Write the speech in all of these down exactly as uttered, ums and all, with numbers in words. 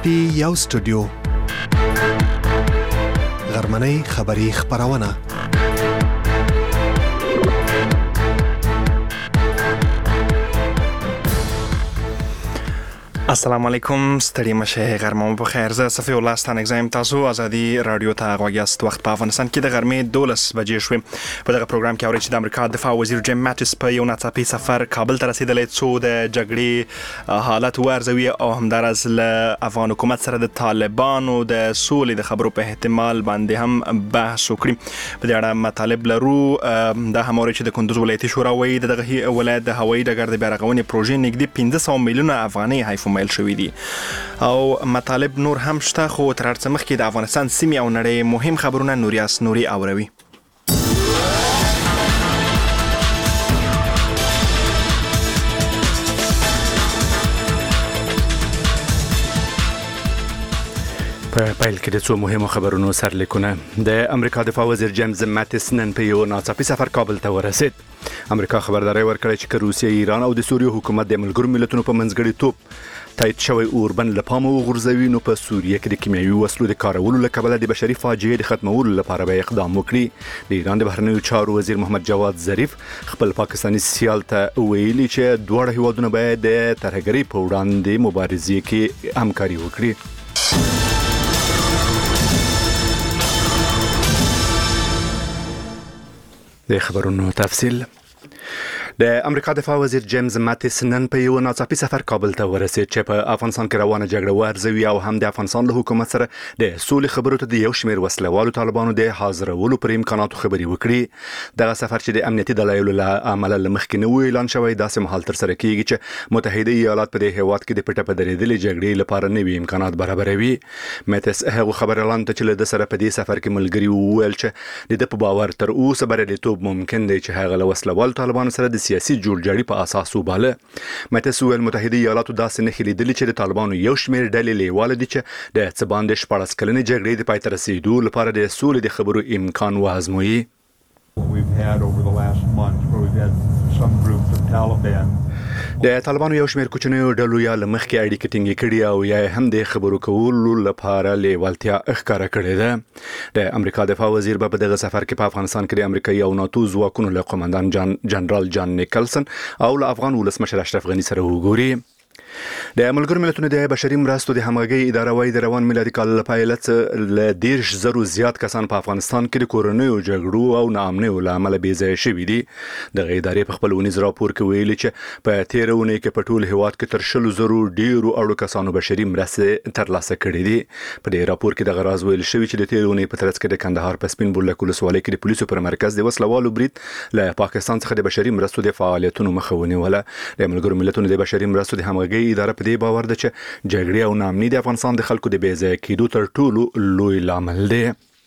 پی یو سټوډیو غرمنۍ خبری خبرونه السلام علیکم ستړي مشه غرمه مو بخیر. زه صفی الله ستانه اگزایم تاسو ازادي رادیو ته غوږیاست. وخت په افغانستان کې د غرمې دولس بجې شوې. په دغه پروګرام کې اورئ چې د امریکا دفاع وزیر جیم ماټس په یو ناڅاپي سفر کابل ته رسیدلی څو د جګړې حالت وارزوي او همداراز له افغان حکومت سره د طالبانو د سولې د خبرو په احتمال باندې هم بحث وکړي. په دې اړه مطالب لرو. دا هم اورئ چې د کندوز ولایتي شورا وایي د دغه ولایت د هوایي ډګر د بیارغونې پروژې نږدې پنځه سوه میلیونه افغانۍ حیف مایل شوي دي او مطالب نور هم شته. خو تر هر څه مخکې د افغانستان سیمې او نړۍ مهم خبرونه نوریاس نوري اوروي. په پیل کې د څو مهمو خبرونو سرلیکونه. د امریکا دفاع وزیر جیمز ماټس نن په یو ناڅاپي سفر کابل ته ورسید. امریکا خبرداري ورکړه چې روسیه، ایران او د سوریې حکومت د ملګرو ملتونو په منځګړیتوب تایید شوی اوربند له پامه وغورځوي، نو په سوریه کې د کیمیاوي وسلو د کارولو له کبله د بشري فاجعې د ختمولو لپاره به اقدام وکړي. د ایران د بهرنیو چارو وزیر محمد جواد ظریف خپل پاکستاني سیال ته ویلي چې دواړه هیوادونه باید د ترهګرۍ په وړاندې مبارزې کې همکاري وکړي. د خبرونو تفصیل. د امریکا دفاع وزیر جیمز ماټس نن په یو ناڅاپي سفر کابل ته ورسید چې په افغانستان کې روانه جګړه وارزوي او هم د افغانستان له حکومت سره د سولې خبرو ته د یو شمېر وسلوالو طالبانو د حاضرولو پر امکاناتو خبرې وکړي. دغه سفر چې د امنیتي دلایلو له امله له مخکې نه و اعلان شوی، داسې مهال تر سره کیږي چې متحده ایالات په دې هیواد کې د پټه په درېدلې جګړې لپاره نوي امکانات برابروي. ماټس هغه خبر اعلان ته چې له سره په دې سفر کې ملګري وویل چې د په باور تر اوسه بریالیتوب ممکن دی چې هغه له وسلوالو طالبانو سره د سیاسي جوړجاړي په اساس وباله. ماټس ویل متحده ایالاتو داسې نه لیدلي چې د طالبانو یو شمېر ډلې لیواله دي چې د څه باندې شپاړس کلنې جګړې د پای ته رسیدو لپاره د سولې د خبرو امکان وازموي. د طالبانو یو شمېر کوچنیو ډلو یا له مخکې اړیکې ټینګې کړي او یا هم د خبرو کولو لپاره لیوالتیا ښکاره کړې ده. د امریکا دفاع وزیر په دغه سفر کې په افغانستان کې د امریکایي او ناتو ځواکونو له قومندان جان جنرال جان نیکلسن او له افغان ولسمشر اشرف غني سره وګوري. د ملګرو ملتونو د بشري مرستو د همغږي اداره وايي د روان میلادي کال له پیل څخه له دیرش زرو زیات کسان په افغانستان کې د کورونیو جګړو او ناامنیو له امله بې ځایه شوي دي. د ادارې په خپل ونیز راپور کې ویلي چې په تیر اونۍ کې په ټول هیواد کې تر شلو زرو ډیرو اړو کسانو بشري مرستې ترلاسه کړې دي. په دې راپور کې د غراز ویل شوی چې د تیر اونۍ په ترڅ کې د کندهار په سپین بولدک ولسوالۍ کې د پولیسو پر مرکز د وسلوالو برید له پاکستان څخه د بشري مرستو د فعالیتونو مخه ونیوله. د ملګرو ملتونو د بشري مرستو د همغږي اداره په دې باور ده چې جګړې او ناامني د افغانستان د خلکو د بې ځایه کېدو تر ټولو لوی لامل دی.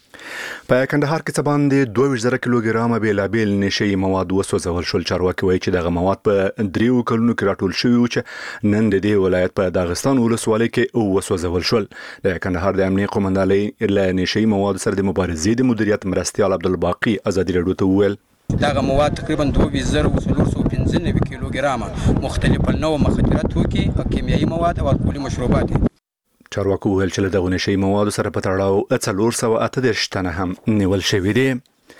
په کندهار کې څه باندې دوه ویشت زره کیلوګرامه بیلابیل نشهیي مواد وسوځول شول. چارواکي وایي چې دغه مواد په دریو کلونو کې راټول شوي وو چې نن د دې ولایت په داغستان ولسوالۍ کې وسوځول شول. د کندهار د امنیه قومندانۍ له نشهیي موادو سره د مبارزې د مدیریت مرستیال عبدالباقي ازادي رادیو ته وویل دغه مواد تقریبا دوه ویشت زره و څلور سوه پنځه نوي کیلوګرامه مختلف النوع مخدرات توکي او کیمیاوي مواد او الکولي مشروبات. چارواکو وویل چې له دغو نشهیي موادو سره په تړاو څلور سوه اته دېرش تنه هم نیول شوي دي.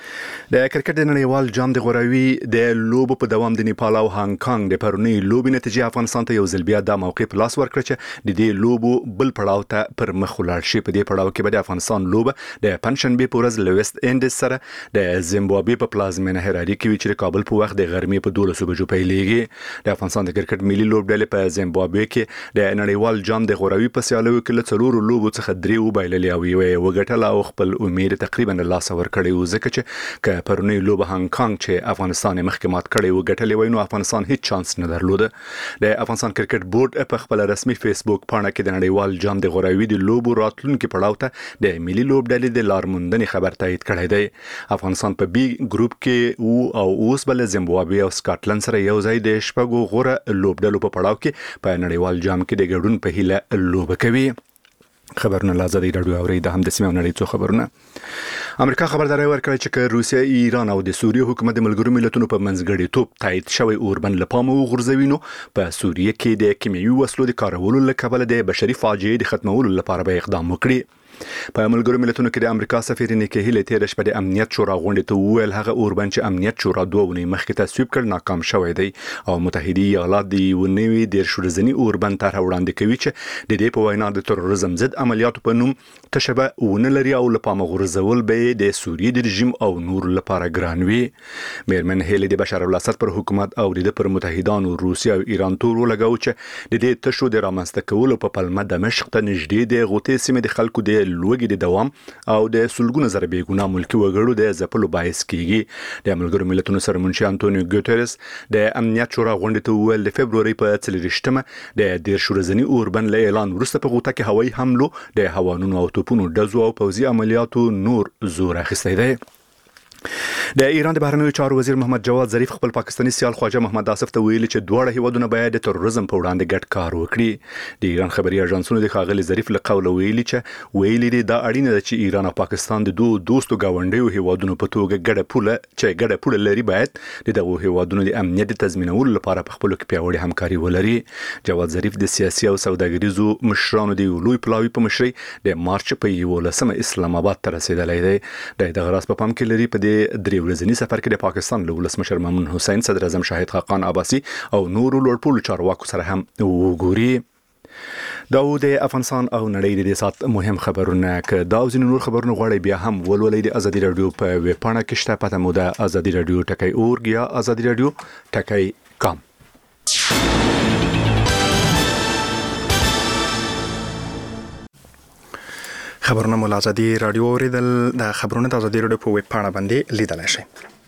د کرکټ د نړیوال جام د غوراوي د لوبو په دوام د نیپال او هانګ کانګ د پرونی لوبې نتیجې افغانستان ته یو ځل بیا د موقع په لاس ورکړه چې د دې لوبو بل پړاو ته پر مخ ولاړ شي. په دې پړاو کې به د افغانستان لوبه د پنځشنبه په ورځ له ویسټ انډیز سره د زیمبابوې په پلازمینه هراري کې وي چې د کابل په وخت د غرمې په دولسو بجو پیلېږي. د افغانستان د کرکټ ملي لوبډلې په زیمبابوې کې د نړیوال جام د غوراوي په سیالیو کې له څلورو لوبو څخه درې وبایللې او یوه وګټله او خپل امید تقریبا له لاسه ورکړی و، ځکه چې که پرونی لوبه هانګ کانګ چې افغانستان مخکې مات کړی و ګټلې وای نو افغانستان هیڅ چانس نه درلوده. د افغانستان کرکټ بورډ په خپل رسمي فیسبوک پاڼه کې د نړیوال جام د غوراوي د لوبو راتلونکي پړاو ته د ملي لوبډلې د لارموندنې خبر تایید کړی دی. افغانستان په بي ګروپ کې او اوس بل زیمبابوې او سکاټلند سره یو ځای د شپږو غوره لوبډلو په پړاو کې په نړیوال جام کې د ګډون په هیله لوبه کوي. خبرونه له ازادي رادیو اوري د هم د سیمه نړۍ څخه خبرونه امریکا خبرداري ورکړه چې روسیا ایران او د سوریه حکومت د ملګرو ملتونو په منځګړی توپ تایید شوی اوربند لپاره وغورځوي نو په سوریه کې د کیمیاوي وسلو د کارولو لپاره د بشري فاجعې د ختمولو لپاره به اقدام وکړي. په ملګرو ملتونو کې د امریکا سفیر نیکی هیلی تیر شپه د امنیت شورا غونډې ته وویل هغه اوربند چې امنیت شورا دوه ونې مخکې تصویب کړ ناکام شوی دی او متحده ایالات د ونوي د شورزنی اوربند طرح وړاندې کوي چې د دې په وینا د تروریزم ضد عملیاتو په نوم تشبه ونه لري او لپاره غورځول به د سوریې د رژیم او نور لپاره ګران وي. میرمن هیلی د بشار الاسد پر حکومت او د پر متحدانو روسیا او ایران تور ولګاو چې د دې تشو د رامنځته کولو په پلمه دمشق ته نږدې د غوټې سیمې د خلکو د لوګي د دوام او د سلګونه زره بیګونه ملکی وګړو د ځپلو باعث کیږي. د ملګرو ملتونو سرمنشي انټونیو ګوتریس د امنیت شورا غونډې ته وویل د فبروري په څلورشتمه د دیر شورزنی اوربند له اعلان وروسته په غوټه کې هوایي حملو د هوانونو او توپونو ډزو او پوځي عملیاتو نور زور اخیستی دی. د ایران د بهرنیو چارو وزیر محمد جواد ظریف خپل پاکستاني سیال خواجه محمد آصف ته ویلي چې دواړه هیوادونه باید د تروریزم په وړاندې ګډ کار وکړي. د ایران خبري اژانسونو د ښاغلي ظریف له قوله ویلي چې ویلي دي دا اړینه ده چې ایران او پاکستان د دوه دوستو گاونډیو هیوادونو په توګه ګډه پوله چې ګډه پوله لري باید د دغه هیوادونو د امنیت تضمینولو لپاره په خپل کې پیاوړې همکاري ولري. جواد ظریف د سیاسي او سوداګریزو مشرانو د لوی پلاوي په مشرۍ د مارچ په یولسمه اسلام آباد ته رسیدلی دی. د دغه راز په پام کې لري په دې درې ورځې سفر کې د پاکستان له ولسمشر مامون حسین صدر اعظم شاهد خاقان عباسي او نورو لوړپوړو چارواکو سره هم وګوري. دا د افغانستان او نړۍ د سات مهم خبرونه ک دا او نور خبرونه غواړي بیا هم ولولې د ازادي رادیو په ویب پاڼه کې شته پته مو د ازادي رادیو ټکی اورګ یا ازادي رادیو ټکی کام. خبرونه مو ازادي رادیو اوریدل د خبرونه د ازادي رادیو په ویب پاڼه باندې لیدلای شئ.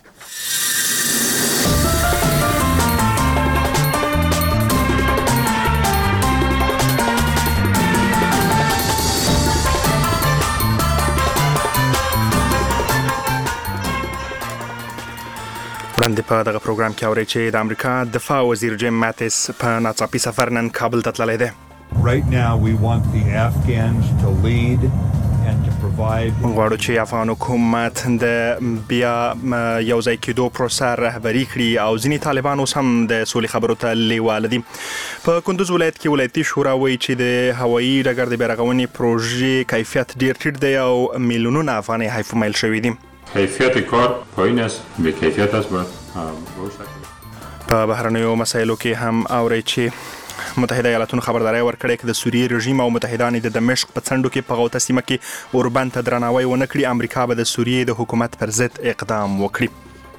وړاندې په دغه پروګرام کې اورئ چې د امریکا دفاع وزیر جیم ماتیس په ناڅاپي سفر نن کابل ته تللی دی. Right now we want the Afghans to lead and to provide غواړو چې افغان حکومت د بیا یو ځای کېدو پروسه رهبري کړي او ځینې طالبان اوس هم د سولې خبرو ته لیواله دي. په کندوز ولایت کې ولایتي شورا وایي چې د هوایي ډګر د بیارغونې پروژې کیفیت ډیر ټیټ دی او میلیونونه افغانۍ حیف میل شوي دي. کیفیت کار پایین است، به کیفیت است باید. په بهرنیو مسایلو کې هم اورئ چې متحده ایالاتونو خبرداري ورکړې چې د سوریې رژیم او متحدان د دمشق په څنډو کې په غوطه سیمه کې اوربند ته درناوی ونه کړي. امریکا به د سوریې د حکومت پر ضد اقدام وکړي.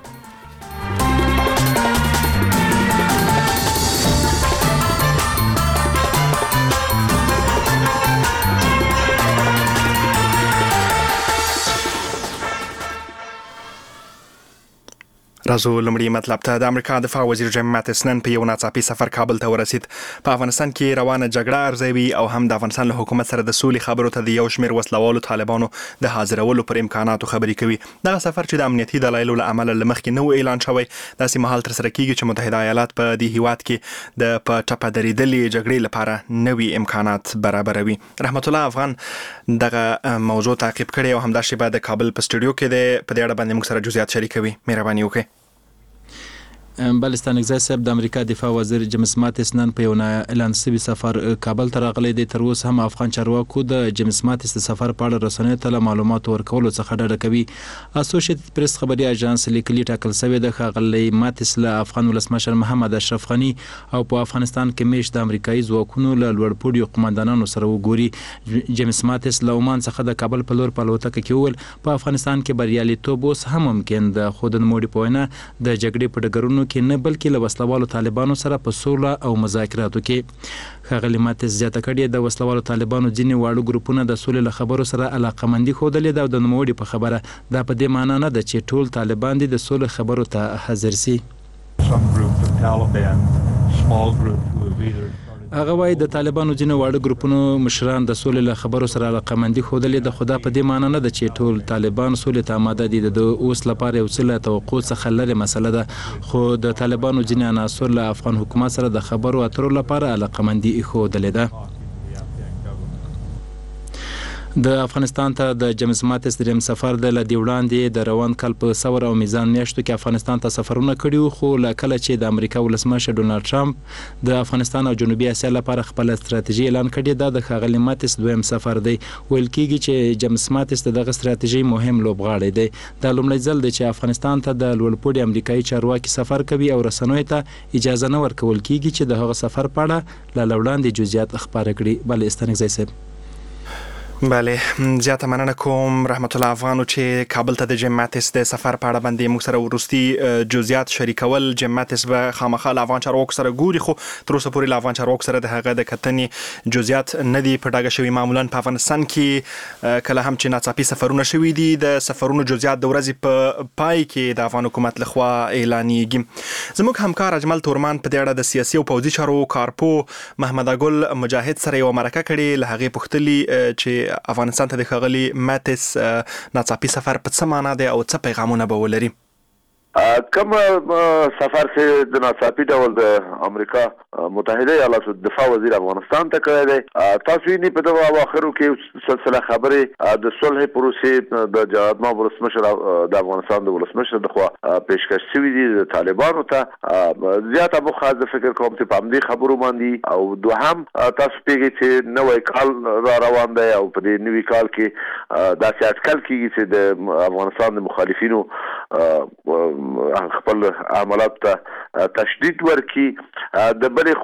راځو لمړی مطلب ته. د امریکا دفاع وزیر جیم ماتیس نن په یو ناڅاپي سفر کابل ته ورسید. په افغانستان کې روانه جګړه ارزوي او هم د افغانستان له حکومت سره د سولې خبرو ته د یو شمېر وسلوالو طالبانو د حاضرولو پر امکاناتو خبرې کوي. دغه سفر چې د امنیتي دلایلو له امله له مخکې نه و اعلان شوی داسې مهال ترسره کیږي چې متحده ایالات په دې هیواد کې د په ټپه درېدلې جګړې لپاره نوي امکانات برابروي. رحمت الله افغان دغه موضوع تعقیب کړی او همدا شیبه د کابل په سټوډیو کې د په دې اړه باندې موږ سره جزئیات شریکوي. مهرباني وکړئ. بلستان اگزای صاحب د امریکا دفاع وزیر جیمز ماتیس نن په یو اعلان شوی سفر کابل ته راغلی دی. تر اوسه هم افغان چارواکو د جیمز ماتیس د سفر په اړه رسنیو ته معلومات ورکولو څخه ډډه کوي. اسوسییټډ پریس خبري اژانس لیکلي ټاکل شوی د ښاغلي ماتیس له افغان ولسمشر محمد اشرف غني او په افغانستان کې میشت د امریکایي ځواکونو له لوړپوړو قومندانانو سره وګوري. جیمز ماتیس له عمان څخه د کابل په لور په الوتکه کې وول په افغانستان کې بریالیتوب اوس هم ممکن د خود نوموړي په وینا د جګړې په ډګرونو کې نه بلکې له وسلوالو طالبانو سره په سوله او مذاکراتو کې. ښاغلي ماتیس زیاته کړې د وسلوالو طالبانو ځینې واړه ګروپونه د سولې له خبرو سره علاقمندي ښودلې ده او د نوموړي په خبره دا په دې معنی نه ده چې ټول طالبان دي د سولې خبرو ته حاضر سي. هغه وايي د طالبانو ځینې واړه ګروپونو مشران د سولې له خبرو سره علاقمندي ښودلې ده، خو دا په دې معنی نه ده چې ټول طالبان سولې ته آماده دي. د اوس لپاره یو څه له توقع څخه لرې مسله ده، خو د طالبانو ځینې عناصر له افغان حکومت سره د خبرو اترو لپاره علاقمندي ښودلې ده. د افغانستان ته د جیمز ماتیس دریم سفر د لدی وړاندې د روان کال په ثور او میزان میاشتو کې افغانستان ته سفرونه کړي خو لکه چې د امریکا ولسمشر ډونالد ټرمپ د افغانستان او جنوبي اسیا لپاره خپل ستراتیژي اعلان کړې ده د ښاغلي ماتیس دویم سفر دی ویل کېږي چې جیمز ماتیس دغه ستراتیژي مهم لوبغاړی دی دا لومړی ځل دی چې افغانستان ته د لوړپوړي امریکایي چارواکي سفر کوي او رسنیو ته اجازه نه ورکول کېږي چې د هغه سفر په اړه له وړاندې جزئیات خبرې کړي بل استنګ زی صاحب بله زیاته مننه کوم رحمت الله افغانو چې کابل ته د جیم ماتیس د سفر په اړه باندې موږ سره ورستي جزئیات شریکول جیم ماتیس به خامخا له افغان چارواکو سره ګوري خو تر اوسه پورې له افغان چارواکو سره د هغه د کتنې جزئیات نه دي په ډاګه شوي معمولا په افغانستان کې کله هم چې ناڅاپي سفرونه شوي دي د سفرونو جزئیات د ورځې په پای کې د افغان حکومت لخوا اعلانېږي زموږ همکار اجمل تورمان په دې اړه د سیاسي او پوځي چارو کارپو محمد اګل مجاهد سره یو مرکه کړې له هغې پوښتلي چې افغانستان ته د ښاغلي ماتیس ناڅاپي سفر په څه معنا دی او څه پیغامونه به ولري کوم سفر چې د ناڅاپي ډول د امریکا متحده ایالاتو دفاع وزیر افغانستان ته کړی دی تاسو یې په دغه اواخرو کې سلسله خبرې د صلح پروسې د جهاد ما ولسمشر د افغانستان د ولسمشر دخوا پیشکش شوي دي د طالبانو ته زیاته مخاطب فکر کوم چې په همدې خبرو باندې او دوهم تاسو پیږئ چې نوی کال را روان دی او په دې نوي کال کې داسې اټکل کېږي چې د افغانستان د مخالفینو خپل عملات ته تشدید ورکي د بلې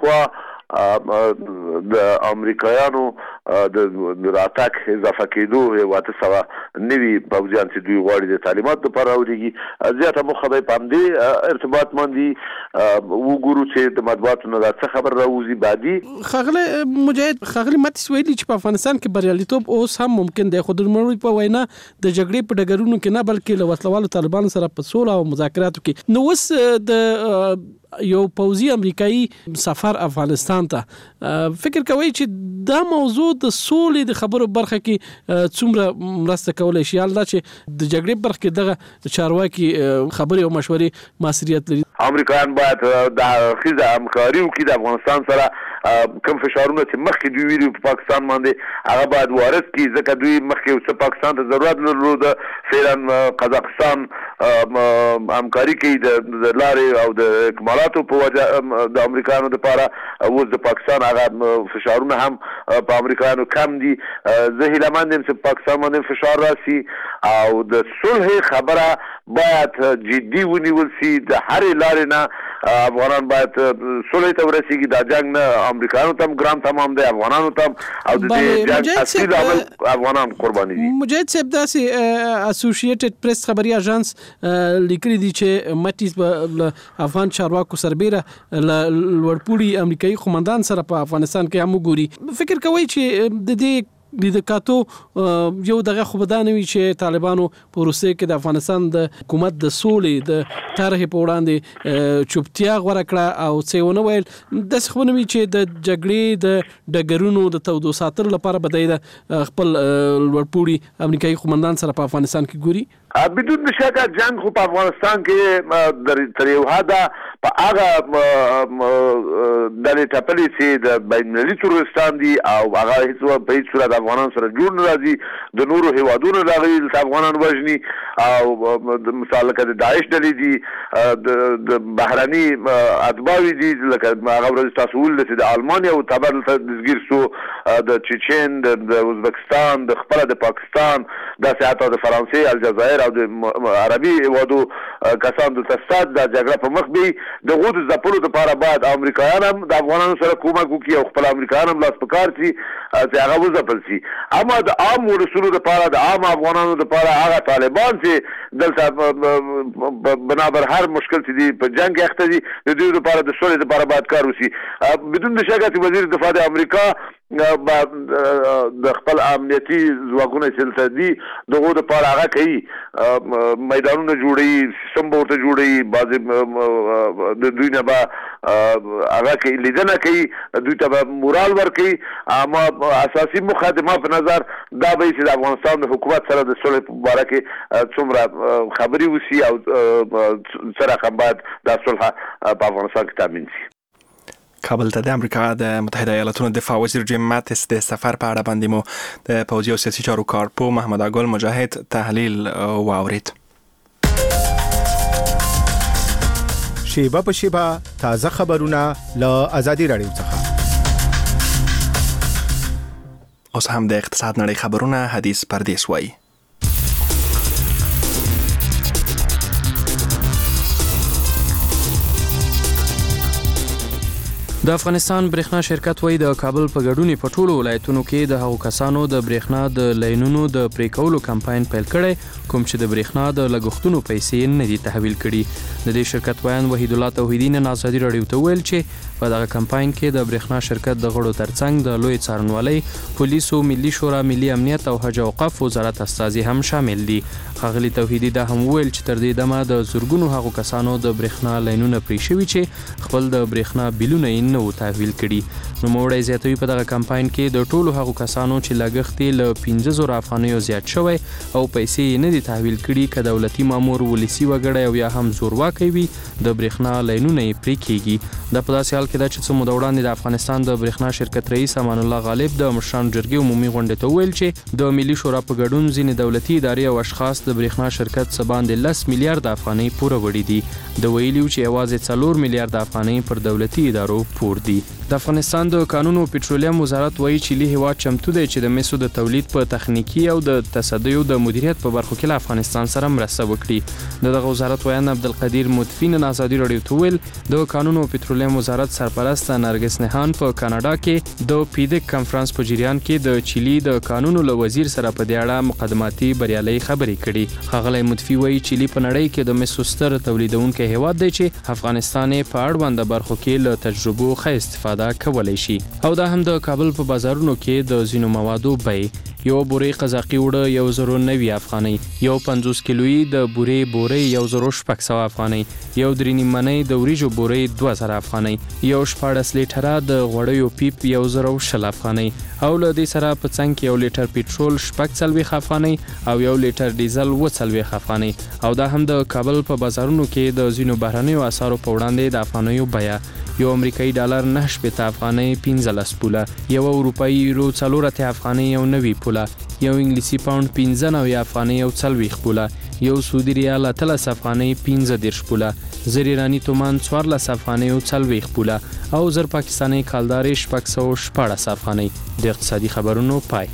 خوا د امریکایانو د راتګ اضافه کېدو یو اته سوه نوي پوځیان چې دوی غواړي د تعلیماتو لپاره راولیږي زیاته موخه به په همدې ارتباط باندې وګورو چې د مطبوعاتو نه دا څه خبر راوځي بعدي ښاغلی مجاهد ښاغلي ماتیس ویلي چې په افغانستان کې بریالیتوب اوس هم ممکن دی خو د نوموړي په وینا د جګړې په ډګرونو کې نه بلکې له وسلوالو طالبانو سره په سوله او مذاکراتو کې نو اوس د یو پوځي امریکایي سفر افغانستان ته فکر کوي چې دا موضوع د سولې د خبرو برخه کې څومره مرسته کولی شي الله چې د جګړې برخه کې دغه چارواکي خبرې او مشورې ماسریت لري امریکایان باید د خیزه همکاري وکړي د افغانستان سره کوم فشارونه چې مخکې دوی ویلي په پاکستان باندې هغه باید وارد کړي ځکه دوی مخکې څه پاکستان ته ضرورت لرلو فعلا قزاقستان همکاري کوي د لارې او د اکمالاتو په وجه د امریکایانو لپاره اوس د پاکستان هغه فشارونه هم په امریکایانو کم دي زه هیلهمند یم چې پاکستان باندې فشار راسي او د صلح خبره باید جدي ونیول سي د هرې لارې نه افغانان باید صلح ته ورسیږي دا جنګ نه امریکایانو ته هم ګران تمام دی افغانانو ته او د دې جنګ اصلي عامل افغانان قرباني دي مجاهد صاحب داسې اسوسییټډ پریس خبري اژانس لیکلي دي چې ماتیس په افغان چارواکو سربېره لوړپوړي امریکایي قومندان سره په افغانستان کې هم وګوري فکر کوي چې د دې د کاتو یو دغه خو بدانه وی چې طالبانو په روسیه کې د افغانستان د حکومت د سولې د طرحې په وړاندې چوپتیا غوړه کړه او څه ونه ویل د څه وی چې د جګړې د ډګرونو د تودو ساتلو لپاره بدایي د خپل لوړپوړي امریکایي قومندان سره په افغانستان کې ګوري بدون شک جنگ خو په افغانستان کې تر یو حده په هغه ډلې ټپلې چې د بین المللي تروریستان دي او هغه هیڅ په هیڅ صورت افغانان سره جوړ نه راځي د نورو هیوادونو راغلي د افغانان وژني او مثال لکه د داعش ډلې دي د بهرني اتباع دي لکه هغه ورځ تاسو ول چې د المانیا او تبر دزګیر سو د چچن د ازبکستان د خپل د پاکستان د سیاحت د فرانسې الجزایر او د عربي هیوادو کسان د تستاد د جګړه په مخ به د غوډ زپلو لپاره بعد امریکایان هم د افغانانو سره کومک وکړي او خپل امریکایان هم لاس پکار شي چې هغه وځپل شي اما د عام ولسونو لپاره د عام افغانانو لپاره هغه طالبان چې دلته بنابر هر مشکل چې دی په جنگ اخته دي د دې لپاره د سولې لپاره باید کار وشي بدون شک چې وزیر دفاع د امریکا د خپل امنیتي ځواکونه چې دي دغه د پاره هغه کوي میدانونه جوړي سیستم ورته جوړي بعض د دوی نه به هغه کوي لیدنه کوي دوی ته مورال ورکوي اما اساسي مخاطبه په نظر دا به چې د افغانستان د حکومت سره د صلح په اړه کې څومره خبري وسی او سره هم باید د صلح په افغانستان کې تامین شي کابل ته د امریکا د متحده ایالاتونو دفاع وزیر جیم ماتس د سفر په اړه باندې مو د پوځي او سیاسي چارو کارپو محمد اګل مجاهد تحلیل واورید. شیبه په شیبه تازه خبرونه له آزادي رادیو څخه. اوس هم د اقتصاد نړۍ خبرونه حدیث پردیس وایي. د افغانستان برېښنا شرکت وایي د کابل په ګډون په ټولو ولایتونو کې د هغو کسانو د برېښنا د لاینونو د پرې کولو کمپاین پیل کړی کوم چې د برېښنا د لګښتونو پیسې نه دي تحویل کړي. د دې شرکت ویان وحید الله توحیدی نن آزادي رادیو ته ویل چې په دغه کمپاین کې د برېښنا شرکت د غړو ترڅنګ د لوی څارنوالۍ، پولیسو، ملي شورا، ملي امنیت او حج او اوقاف وزارت استازي هم شامل دي. ښاغلي توحیدی دا هم ویل چې تر دې دمه د زورګونو هغو کسانو د برېښنا لاینونه پرې شوي چې خپل د برېښنا بیلونه یې نه وو تحویل کړي. نوموړی زیاتوي په دغه کمپاین کې د ټولو هغو کسانو چې لګښت یې له پنځه زره افغانیو زیات شوی او پیسې یې نه دي تحویل کړي که دولتي مامور، ولسي وګړی او یا هم زورواکی وي د برېښنا لاینونه یې پرې کیږي. دا په داسې حال کې ده چې څه موده وړاندې د افغانستان د برېښنا شرکت رئیس امان الله غالب د مشرانو جرګې عمومي غونډې ته وویل چې د ملي شورا په ګډون ځینې دولتي ادارې او اشخاص د برېښنا شرکت څخه باندې لس میلیارډ افغانۍ پوره وړي دي. د ویلي چې یوازې څلور میلیارډ افغانۍ پر دولتي ادارو پور دي. د افغانستان د کانونو او پټرولیم وزارت وایي چې لی هیواد چمتو دی چې د مسو د تولید په تخنیکی او د تصدیو د مدیریت په برخو کې له افغانستان سره مرسته وکړي. د دغه وزارت ویان عبدالقدیر مطفی نن آزادي رادیو ته ویل د کانونو او پټرولیم وزارت سرپرست نرګس نهان په کاناډا کې د پیډک کانفرنس په جریان کې د چيلي د کانونو له وزیر سره په دې اړه مقدماتي بریالي خبرې کړي. ښاغلی مطفی وایي چيلي په نړۍ کې د مسو ستر تولیدونکو هیواد دی چې افغانستان په اړوند برخو کې له تجربو ښه استفاده کولای شي. او دا هم د کابل په بازارونو کې د ځینو موادو بیې یو بورې قزاقي وړه یو زرو نوي افغانۍ، یو پنځوس کیلویي د بورې بورې یو زرو شپږ سوه افغانۍ، یو درې نیمنۍ د وریجو بورې دوه زره افغانۍ، یو شپاړس لیټره د غوړیو پیپ یو زرو شل افغانۍ، او له دې سره په څنګ کې یو لیټر پټرول شپږ څلوېښت افغانۍ او یو لیټر ډیزل اووه څلوېښت افغانۍ. او دا هم د کابل په بازارونو کې د ځینو بهرنیو اسعارو په وړاندې د افغانیو بیه یو امریکایي ډالر نه شپېته افغانۍ پنځلس پوله، یو اروپایي یورو څلور اتیا افغانۍ یو نوي پوله، یو انګلیسي پاوند پنځه نوي افغانۍ یو څلوېښت پوله، یو سعودي ریال اتلس افغانۍ پنځه دېرش پوله، زر ایراني تومان څوارلس افغانۍ یو څلوېښت پوله او زر پاکستاني کالدارې شپږ سوه شپاړس افغانۍ. د اقتصادي خبرونو پای.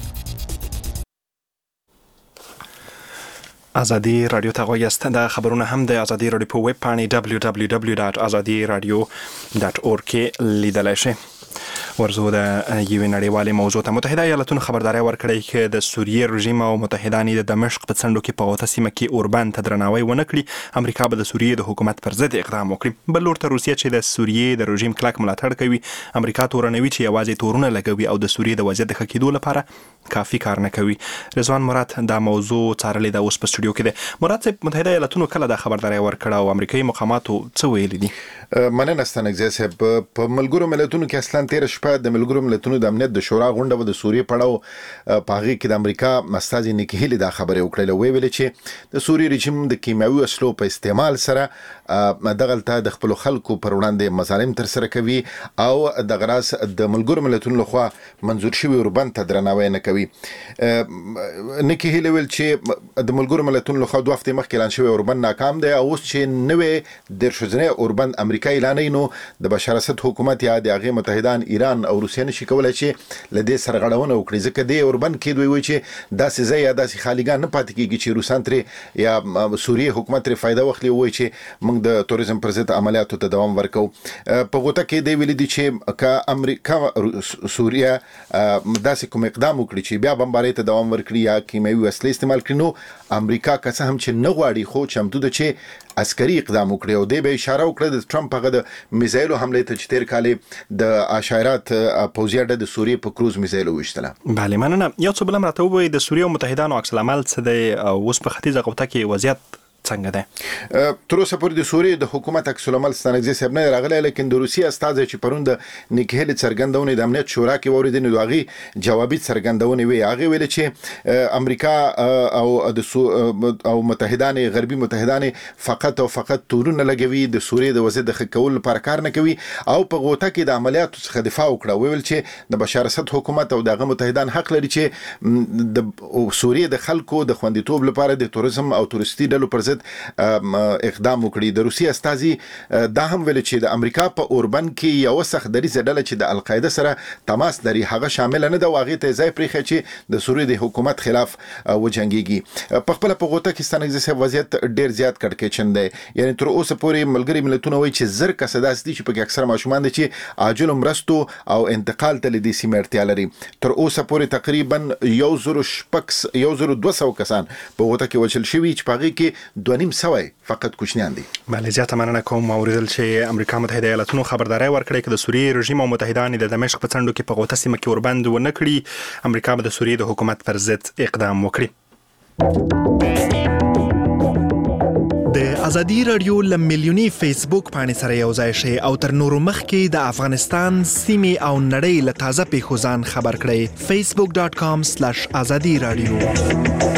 آزادی رادیو ته غوږ یاست. د خبرونه هم د آزادی رادیو په ویب پاڼې دبلیو دبلیو دبلیو ډاټ آزادي رادیو ډاټ اورګ کې لیدلای شئ. ورزو د یوې نړیوالې موضوع ته. متحده ایالاتونو خبرداری ورکړی چې د سوریې رژیم او متحدان د دمشق په څنډو کې په اوته سیمه کې اوربند ته درناوی ونه کړي، امریکا به د سوریې د حکومت پر ضد اقدام وکړي. بل لور ته روسیه چې د سوریې د رژیم کلک ملاتړ کوي، امریکا تورنوي چې یوازې تورونه لګوي او د سوریې د وضعیت د ښه کېدو لپاره کافي کار نه کوي. رضوان مراد دا موضوع څارلې ده، اوس په سټوډیو کې ده. مراد صاحب، متحده ایالاتونو کله دا خبرداری ورکړه او امریکایي مقاماتو څه ویلي دي؟ مننه ستانګزی صاحب. په ملګرو ملتونو کې اصلا تیر شپه د ملګرو ملتونو د امنیت د شورا غونډه و د سوریې پړاو په هغه کې د امریکا مستازي نیکی هیلی دا خبره وکړه، وی ویل چې د سوریې رژیم د کیمیاوي وسلو په استعمال سره دغلته د خپل خلکو پر وړاندې مظالم تر سره کوي او د غراس د ملګرو ملتونو لخوا منظور شوی اوربند ته درناوی نه کوي. نیکی هیلی ویل چې د ملګرو ملتونو لخوا دوه هفتې مخکې اعلان شوی اوربند ناکام دی او اوس چې نوې دېرش ورځنی اوربند امریکا اعلانوي نو د بشار اسد حکومت یا د هغې متحدان ایران او روسیه نشي کولی چې له دې سرغړونه وکړي، ځکه دې اوربند کې دوی وایي چې داسې ځای یا داسې خالیګان نه پاتې کېږي چې روسان ترې یا سوریې حکومت ترې فایده واخلي، وایي چې موږ د توریزم پر ضد عملیاتو ته دوام ورکوو. په غوټه کې دی ویلي دي چې که امریکا سوریه داسې کوم اقدام وکړي چې بیا بمبارۍ ته دوام ورکړي یا کیمیاوي وسلې استعمال کړي، نو امریکا که څه هم چې نه غواړي خو چمتو ده چې عسکري اقدام وکړي. او دی به اشاره وکړه د ټرمپ هغه د میزایلو حملې ته چې تیر کال د عشایرات پوځي اډه د سوریې په کروز میزایلو وشتله. بله، مننه. یو څه بل هم راته ووایي د سوریې او متحدانو عکس العمل څه دی او اوس په ختیځه قوطه کې وضعیت څنګه ده؟ تر اوسه پورې د سوریې د حکومت عکس العمل ستانګزي صاحب نه راغلی، لیکن د روسیې استازي چې پروند نکهل څرګندونه د امنیت شورا کې وریدنه دوغي جوابي څرګندونه وی هغه ویل چې امریکا او د او متحدان غربي متحدان فقط او فقط تورونه لګوي، د سوریې د وضعیت د خکول لپاره کار نه کوي او په غوټه کې د عملیاتو څخه دفاع وکړه. ویل چې د بشار اسد حکومت او دغه متحدان حق لري چې د سوریې د خلکو د خوندیتوب لپاره د توریزم او تورستي ډلو پر ضد اقدام وکړي. د روسیې استازي دا هم ویل چې د امریکا په اوربن کې یو سخت دریزه ډله چې د القاعده سره تماس لري هغه شامل نه ده، واغې ته ځای پرې چې د سوریې د حکومت خلاف وجنګيږي. په خپل په غوټه کې ستانګزي صاحب وضعیت ډیر زیات کړکېچن دی، یعنی تر اوسه پورې ملګری ملتونه وایي چې زر کسه داسې دي چې په اکثر ماشومان دي چې عاجل مرستو او انتقال ته لدی سیمه اړتیا لري. تر اوسه پورې تقریبا یو زر شپکس یو زر دوه سوه کسان په غوټه کې وچل شوي چې په هغې کې دوه نیم سوه فقط کوچنیان دي. بله، زیاته مننه کوم. اوریدل چې امریکا متحده ایالاتونو خبرداری ورکړې چې د سوریې رژیم او متحدان د دمشق په څنډو کې په غوټه سیمه کې اوربند ونه کړي، امریکا به د سوریې د حکومت پر ضد اقدام وکړي. د ازادي رادیو ل میلیونی فیسبوک باندې سره یو ځای شي او تر نورو مخکې د افغانستان سیمې او نړۍ له تازه پیښو ځان خبر کړئ. facebook dot com slash azadi radio.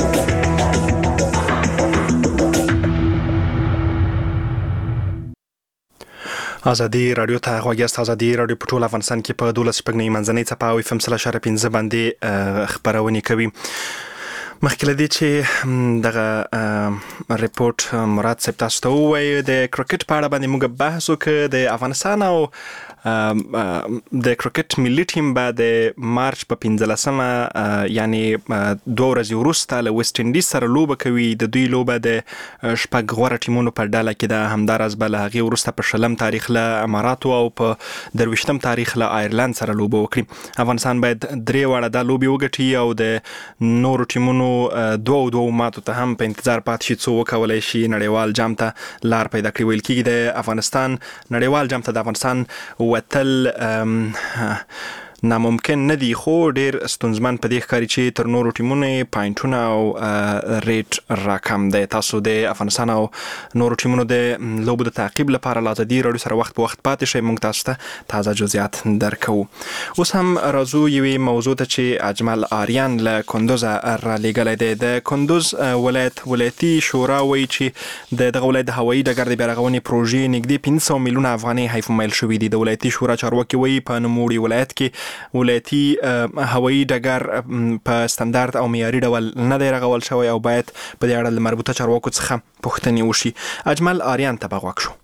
ازادي رادیو ته غوږیاست. ازادي رادیو په ټول افغانستان کې په دولس شپږنۍ منځنۍ څپه او اف ام سل اشاره پنځه باندې خبرونه کوي. مخکې له دې چې دغه ریپورت مراد صاحب تاسو ته ووایي، د کرکټ په اړه باندې موږ بحث وکړو. د افغانستان او د کرکټ ملي ټیم به د مارچ په پنځلسمه یعنی دوه ورځې وروسته له ویسټ انډیز سره لوبه کوي. د دوی لوبه د شپږ غوره ټیمونو په ډله کې ده. همداراز به له هغې وروسته په شلم تاریخ له اماراتو او په درویشتم تاریخ له آیرلند سره لوبه وکړي. افغانستان باید درې واړه دا لوبې وګټي او د نورو ټیمونو دوه دوه ماتو ته هم په انتظار پاتې شي څو وکولای شي نړیوال جام ته لار پیدا کړي. ویل کېږي د افغانستان نړیوال جام ته د افغانستان وتل ناممکن نه دی، خو ډیر ستونزمن په دې ښکاري چې تر نورو ټیمونو پاینټونه او ریټ راکم دی. تاسو د افغانستان او نورو ټیمونو د لوبو د تعقیب لپاره له ازادي رادیو سره وخت په وخت پاتې شئ، موږ تاسو ته تازه جزئیات درکو. اوس هم راځو یوې موضوع ته چې اجمل آریان له کندوز را لېږلی دی. د کندوز ولایت ولایتي شورا وایي چې د دغه ولایت د هوایي ډګر د بیارغونې پروژې نږدې پنځه سوه میلیونه افغانۍ حیف میل شوي دي. د ولایتي شورا چارواکي وایي په نوموړي ولایت کې ولایتي هوایي ډګر په ستاندارد او معیاري ډول نه دی رغول شوی او باید په دې اړه له مربوطه چارواکو څخه پوښتنې وشي. اجمل آریان ته به غوږ شو.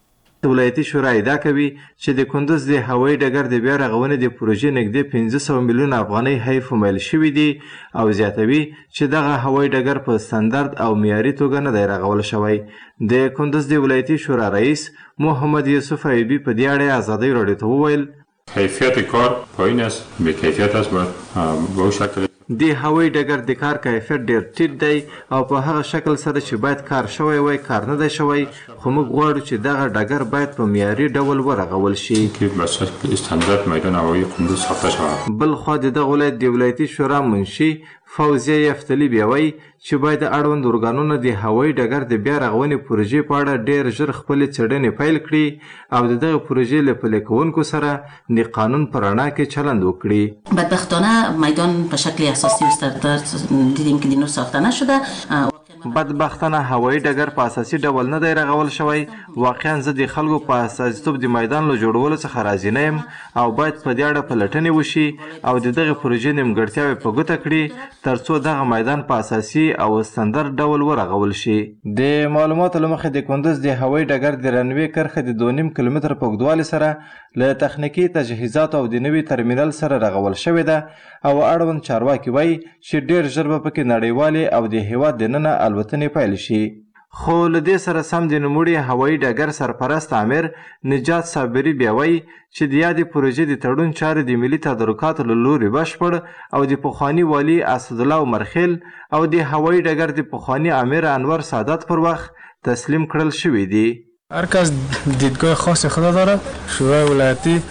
د ولایتي شورا ادعا کوي چې د کندوز د هوایي ډګر د بیا رغونې د پروژې نږدې پنځه سوه میلیونه افغانۍ حیف میل شوي دي او زیاتوي چې دغه هوایي ډګر په ستاندارد او معیاري توګه نه دی رغول شوی. د کندوز د ولایتي شورا رئیس محمد یوسف ایوبی په دې اړه ازادي رادیو ته وویل کیفیت کار پایین است، به کیفیت است باید به اون شکل د هوایي ډګر د کار کیفیت ډیر ټیټ دی او په هغه شکل سره چې باید کار شوی وای کار نه دی شوی، خو موږ غواړو چې دغه ډګر باید په معیاري ډول ورغول شي که به استاندارد میدان هوایی کندوز ساخته شود. بل خو د دغه ولایت د ولایتي شورا منشي فوزیه یفتلی بیا وایي چې باید اړوند ارګانونه د هوایي ډګر د بیا رغونې پروژې په اړه ډیر ژر خپلې څېړنې پیل کړي او د دغه پروژې له پلي کوونکو سره د قانون په رڼا کې چلند وکړي. بدبختانه میدان به شکل اساسی استاندارد دیدیم که دینو ساخته نشده. بدبختانه هوایي ډګر په اساسي ډول نه دی رغول شوی. واقعا زه د خلکو په استازیتوب د میدان له جوړولو څخه راضي نه یم او باید په دې اړه پلټنې وشي او د دغه پروژې نیمګړتیاوې په ګوته کړي ترڅو دغه میدان په اساسي او استاندارد ډول ورغول شي. د معلوماتو له مخې د کندوز د هوایي ډګر د رنوې کرښه د دوه نیم کیلومتر په اوږدوالي سره له تخنیکي تجهیزاتو او د نوي ترمینل سره رغول شوې ده او اړوند چارواکي وایي چې ډیر ژر به پکې نړیوالې او د هیواد دننه الوتنې پیل شي. خو له دې سره سم د نوموړي هوایي ډګر سرپرست امیر نجات صابري بیا وایي چې د یادې پروژې د تړون چارې د ملي تدارکاتو له لورې بشپړ او د پخواني والي اسدالله عمرخیل او د هوایي ډګر د پخواني امیر انور سادات پر وخت تسلیم کړل شوي دي. هر کس دیدگاه خاص خود داره. شورای ولایتی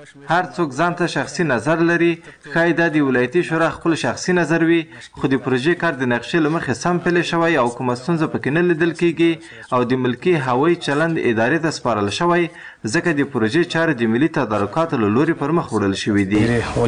هر څوک ځان ته شخصي نظر لري ښایي دا د ولایتي شورا خپل شخصي نظر وي خو د پروژې کار د نقشې له مخې سم پلی شوی او کومه ستونزه پکې نه لیدل کیږي او د ملکي هوایي چلند ادارې ته سپارل شوی ځکه د پروژې چارې د ملي تدارکاتو له لوري پر مخ وړل شوي دي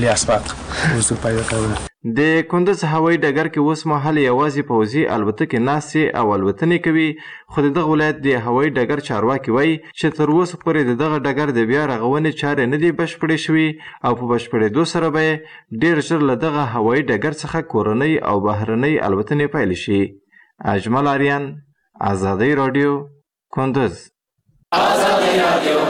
د کندز هوایي ډګر کې اوس مهال یوازې پوځي الوتکې ناستې او الوتنې کوي خو د دغه ولایت د هوایي ډګر چارواکي وایي چې تر اوسه پورې د دغه ډګر د بیا رغونې چارې نه دي بشپړې شوي او په بشپړېدو سره به یې ډېر ژر له دغه هوایي ډګر څخه کورنۍ او بهرنۍ الوتنې پیل شي. اجمل آریان، آزادۍ راډیو، کندز. آزادۍ راډیو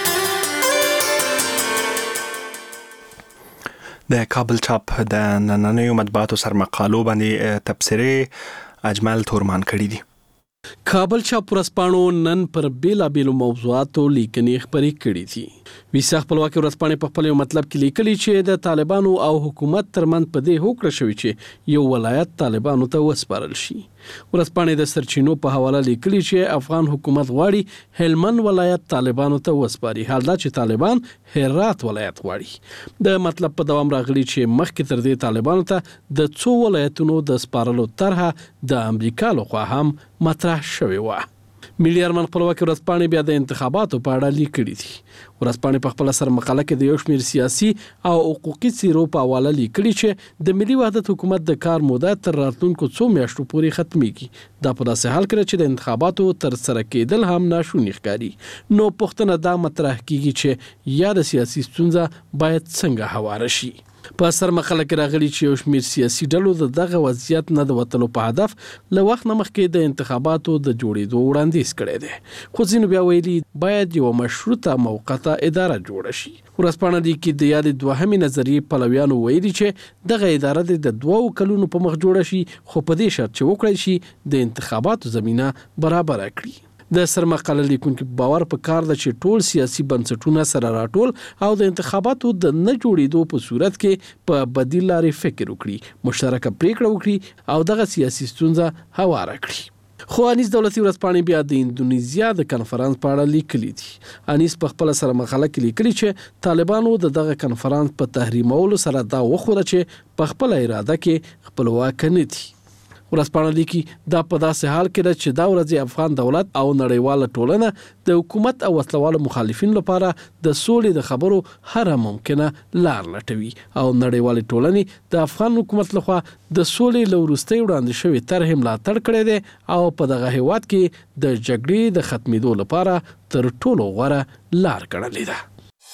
د کابل چاپ د نننیو مطبوعاتو سرمقالو باندې تبصرې اجمل تورمان کړي دي. کابل چاپ ورځپاڼو نن پر بیلابیلو موضوعاتو لیکنې خپرې کړي دي. ویسا خپلواکي ورځپاڼې په خپل یو مطلب کې لیکلي چې د طالبانو او حکومت ترمنځ په دې هوکړه شوې چې یو ولایت طالبانو ته وسپارل شي. ورځپاڼې د سرچینو په حواله لیکلي چې افغان حکومت غواړي هلمند ولایت طالبانو ته وسپاري حال دا چې طالبان هرات ولایت غواړي. د مطلب په دوام راغلي چې مخکې تر دې طالبانو ته د څو ولایتونو د سپارلو طرحه د امریکا لخوا هم مطرح شوې وه. ملي ارمان خپلواکي ورځپاڼې بیا د انتخاباتو په اړه لیکلي دي. ورځپاڼې په خپل سر مقاله کې د یو شمېر سیاسي او حقوقي څیرو په حواله لیکلي چې د ملي وحدت حکومت د کار موده تر راتلونکو څو میاشتو پورې ختمیږي. دا په داسې حال کې چې د انتخاباتو تر سره کېدل هم ناشوني ښکاري. نو پوښتنه دا مطرح کیږي چې یا د سیاسي ستونزه باید څنګه هواره شي. په سر مقاله کې راغلي چې یو شمېر سیاسي ډلو د دغه وضعیت نه د وتلو په هدف له وخت نه مخکې د انتخاباتو د جوړېدو وړاندیز کړی دی خو ځینو بیا ویلي باید یو مشروطه موقته اداره جوړه شي. ورځپاڼه دې کې د یادې دوهمې نظریې پلویانو ویلي چې دغه اداره د دوو کلونو په مخ جوړه شي خو په دې شرط چې وکړی شي د انتخاباتو زمینه برابره کړي. د سرمقاله لیکونکو باور په کار ده چې ټول سیاسي بنسټونه سره راټول او د انتخاباتو د نه جوړېدو په صورت کې په بدیل لارې فکر وکړي مشترکه پریکړه وکړي او دغه سیاسي ستونزه هواره کړي. خو انیس دولتي ورځپاڼې بیا د اندونیزیا د کنفرانس په اړه لیکلي دي. انیس په خپل سره مقاله کې لیکلي چې طالبانو د دغه کنفرانس په تحریمولو سره دا وخوره چې په خپل اراده کې خپلواک نه دي. ورځپاڼه لیکي دا په داسې حال کې ده چې دا ورځې افغان دولت او نړیواله ټولنه د حکومت او وسلوالو مخالفین لپاره د سولې د خبرو هر ممکنه لار لټوي او نړیواله ټولنې د افغان حکومت لخوا د سولې له وروستۍ وړاندې شوې طرحې ملاتړ کړی دی او په دغه هیواد کې د جګړې د ختمېدو لپاره تر ټولو غوره لار ګڼلې ده.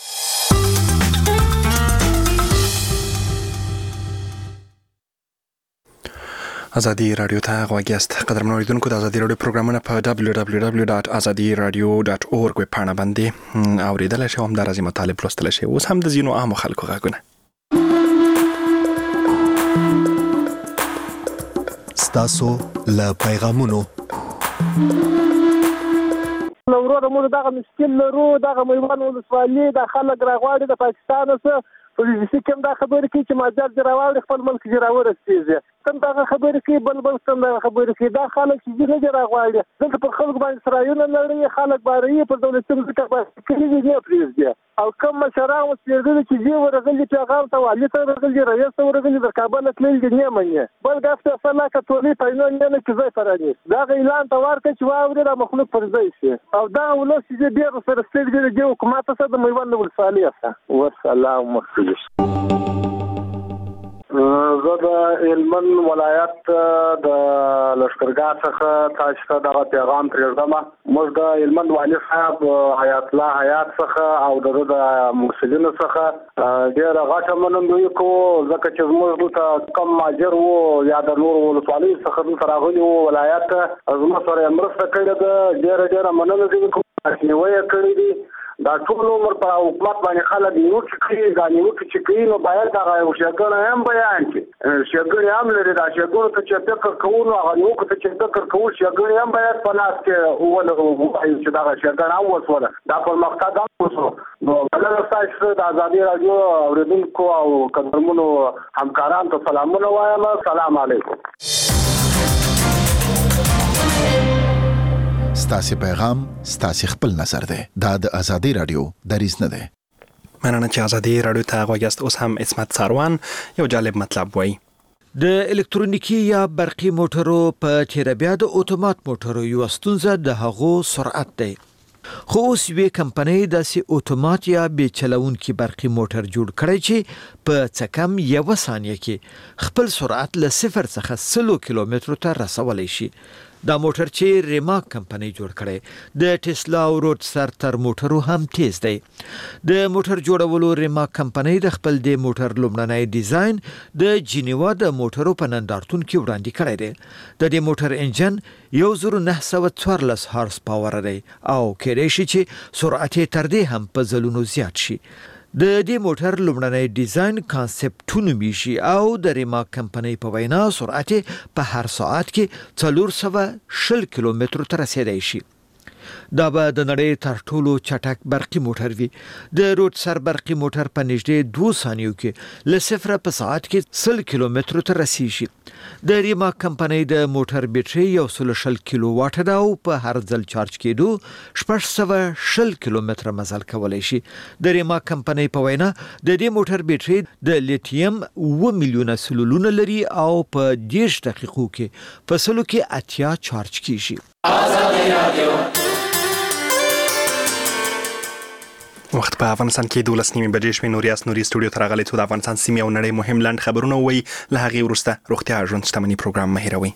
ازادي رادیو ته غوږ یاست. قدرمن اوریدونکو د ازادي رادیو پروګرامونه په دبلیو دبلیو دبلیو ډاټ ازادي رادیو ډاټ اورګ ویب پاڼه باندې اوریدلای شئ او همدارس مطالب لوستلای شئ. اوس هم د ځینو عامو خلکو غږونه. ستاسو له پیغامونو وروره موږ دغه مشکل لرو دغه میوان ولسوالي د خلک راغواړي د پاکستان څخه پولیسي کوم دا خبرې کوي چې ماجر جراوړي خپل ملک جراوړ رسېږي کوم دا خبرې کوي بل بل کوم دا خبرې کوي دا خلک چې نه جراوړي دلته په خلک باندې سرایونه لري خلک باندې په دولتي ځکه باندې کړي دي پریږدي او کوم مشران وسیدل چې دی ورغلي پیغام ته والي ته ورغلي رئیس ته ورغلي د کابل تلل دي نه مني بل دافته فلا کټولي پاینو نه کې ځای فراني دا اعلان ته ورکړي چې واوري د مخلوق پر ځای شي او دا ولوس چې ډیر سره ستړي دي حکومت سره د میوان ولسوالي سره والسلام علیکم. زه د هلمند ولایت د لښکرګاه څخه تاسو ته دغه پیغام پرېږدم. موږ د هلمند والي صاحب حیات الله حیات څخه او د مسلمانانو څخه ډېره غټه منندوی کوو ځکه چې زموږ دلته کم ماجر وو یا د نورو ولسوالیو څخه دلته راغلي وو ولایت زموږ سره یې مرسته کړې ده. ډېره ډېره مننه دې کوم نیوی یې کړې دي. دا ټول عمر په حکومت باندې خلک نیوکې کوي دا نیوکې چې کوي نو باید دغه ښېګڼه هم بیان کړي ښېګڼې هم لري دا ښېګڼو ته چې فکر کوو نو هغه نیوکو ته چې فکر کوو ښېګڼې هم باید په لاس کې ولرو ووایو چې دغه ښېګڼه هم وشوله دا پرمختګ هم وشو. نو مننه ستاسو د ازادي راډیو اورېدونکو او قدرمنو همکارانو ته سلامونه وایم. سلام علیکم. ستاسو پیغام ستاسو خپل نظر دی دا د ازادي رادیو دریځ نه دی. مننه چې ازادي رادیو ته غوږ یاست. اوس هم عصمت ساروان یو جالب مطلب وایي. د الکترونیکی یا برقی موټرو په تیربیا د اتومات موټرو یو ستونزه د هغو سرعت دی. خو اوس یوې کمپنۍ داسې اتومات یا بې چلونکي برقی موټر جوړ کړی چې په څه کم یوه ثانیه کې خپل سرعت له صفر څخه سلو کیلومترو ته رسولی شي. دا موټر چې ریماک کمپنۍ جوړ کړي د ټسلا او روډستر تر موټرو هم تیز دی. د موټر جوړولو ریماک کمپنۍ د خپل د موټر لومړنی ډیزاین د جنیوا د موټرو په نندارتون کې وړاندې کړی دی. د دې موټر انجن یو زر نه سوه څوارلس هارس پاور دی او کېدای شي چې سرعت یې تر دې هم په ځلونو زیات شي. د دې موټر لومړنی ډیزاین کانسپټ ټو نومیږي او د ریماک کمپنۍ په وینا سرعت په هر ساعت کې څلور سوه شل کیلومترو ته رسیدای شي. دا به د نړۍ تر ټولو چټک برقی موټر وي. د روډستر برقی موټر په نږدې دوه ثانیو کې له صفر په ساعت کې سل کیلومترو ته رسیږي. د ریماک کمپنۍ د موټر بیټرۍ یو سل شل کیلو واټ ده او په هر ځل چارج کېدو شپږ سوه شل کیلومتره مزل کولی شي. د ریماک کمپنۍ په وینا د دې موټر بیټرۍ د لیتیم اوه میلیونه سلولونه لري او په دېرش دقیقو کې په سلو کې اتیا چارج کیږي. وخت په افغانستان کې دولس نیمې بجې شوې. نوریاس نوري سټوډیو ته راغلی څو د افغانستان سیمې او نړۍ مهم لنډ خبرونه وایي. له هغې وروسته روغتیا ژوند شتمني پروګرام مه هېروئ.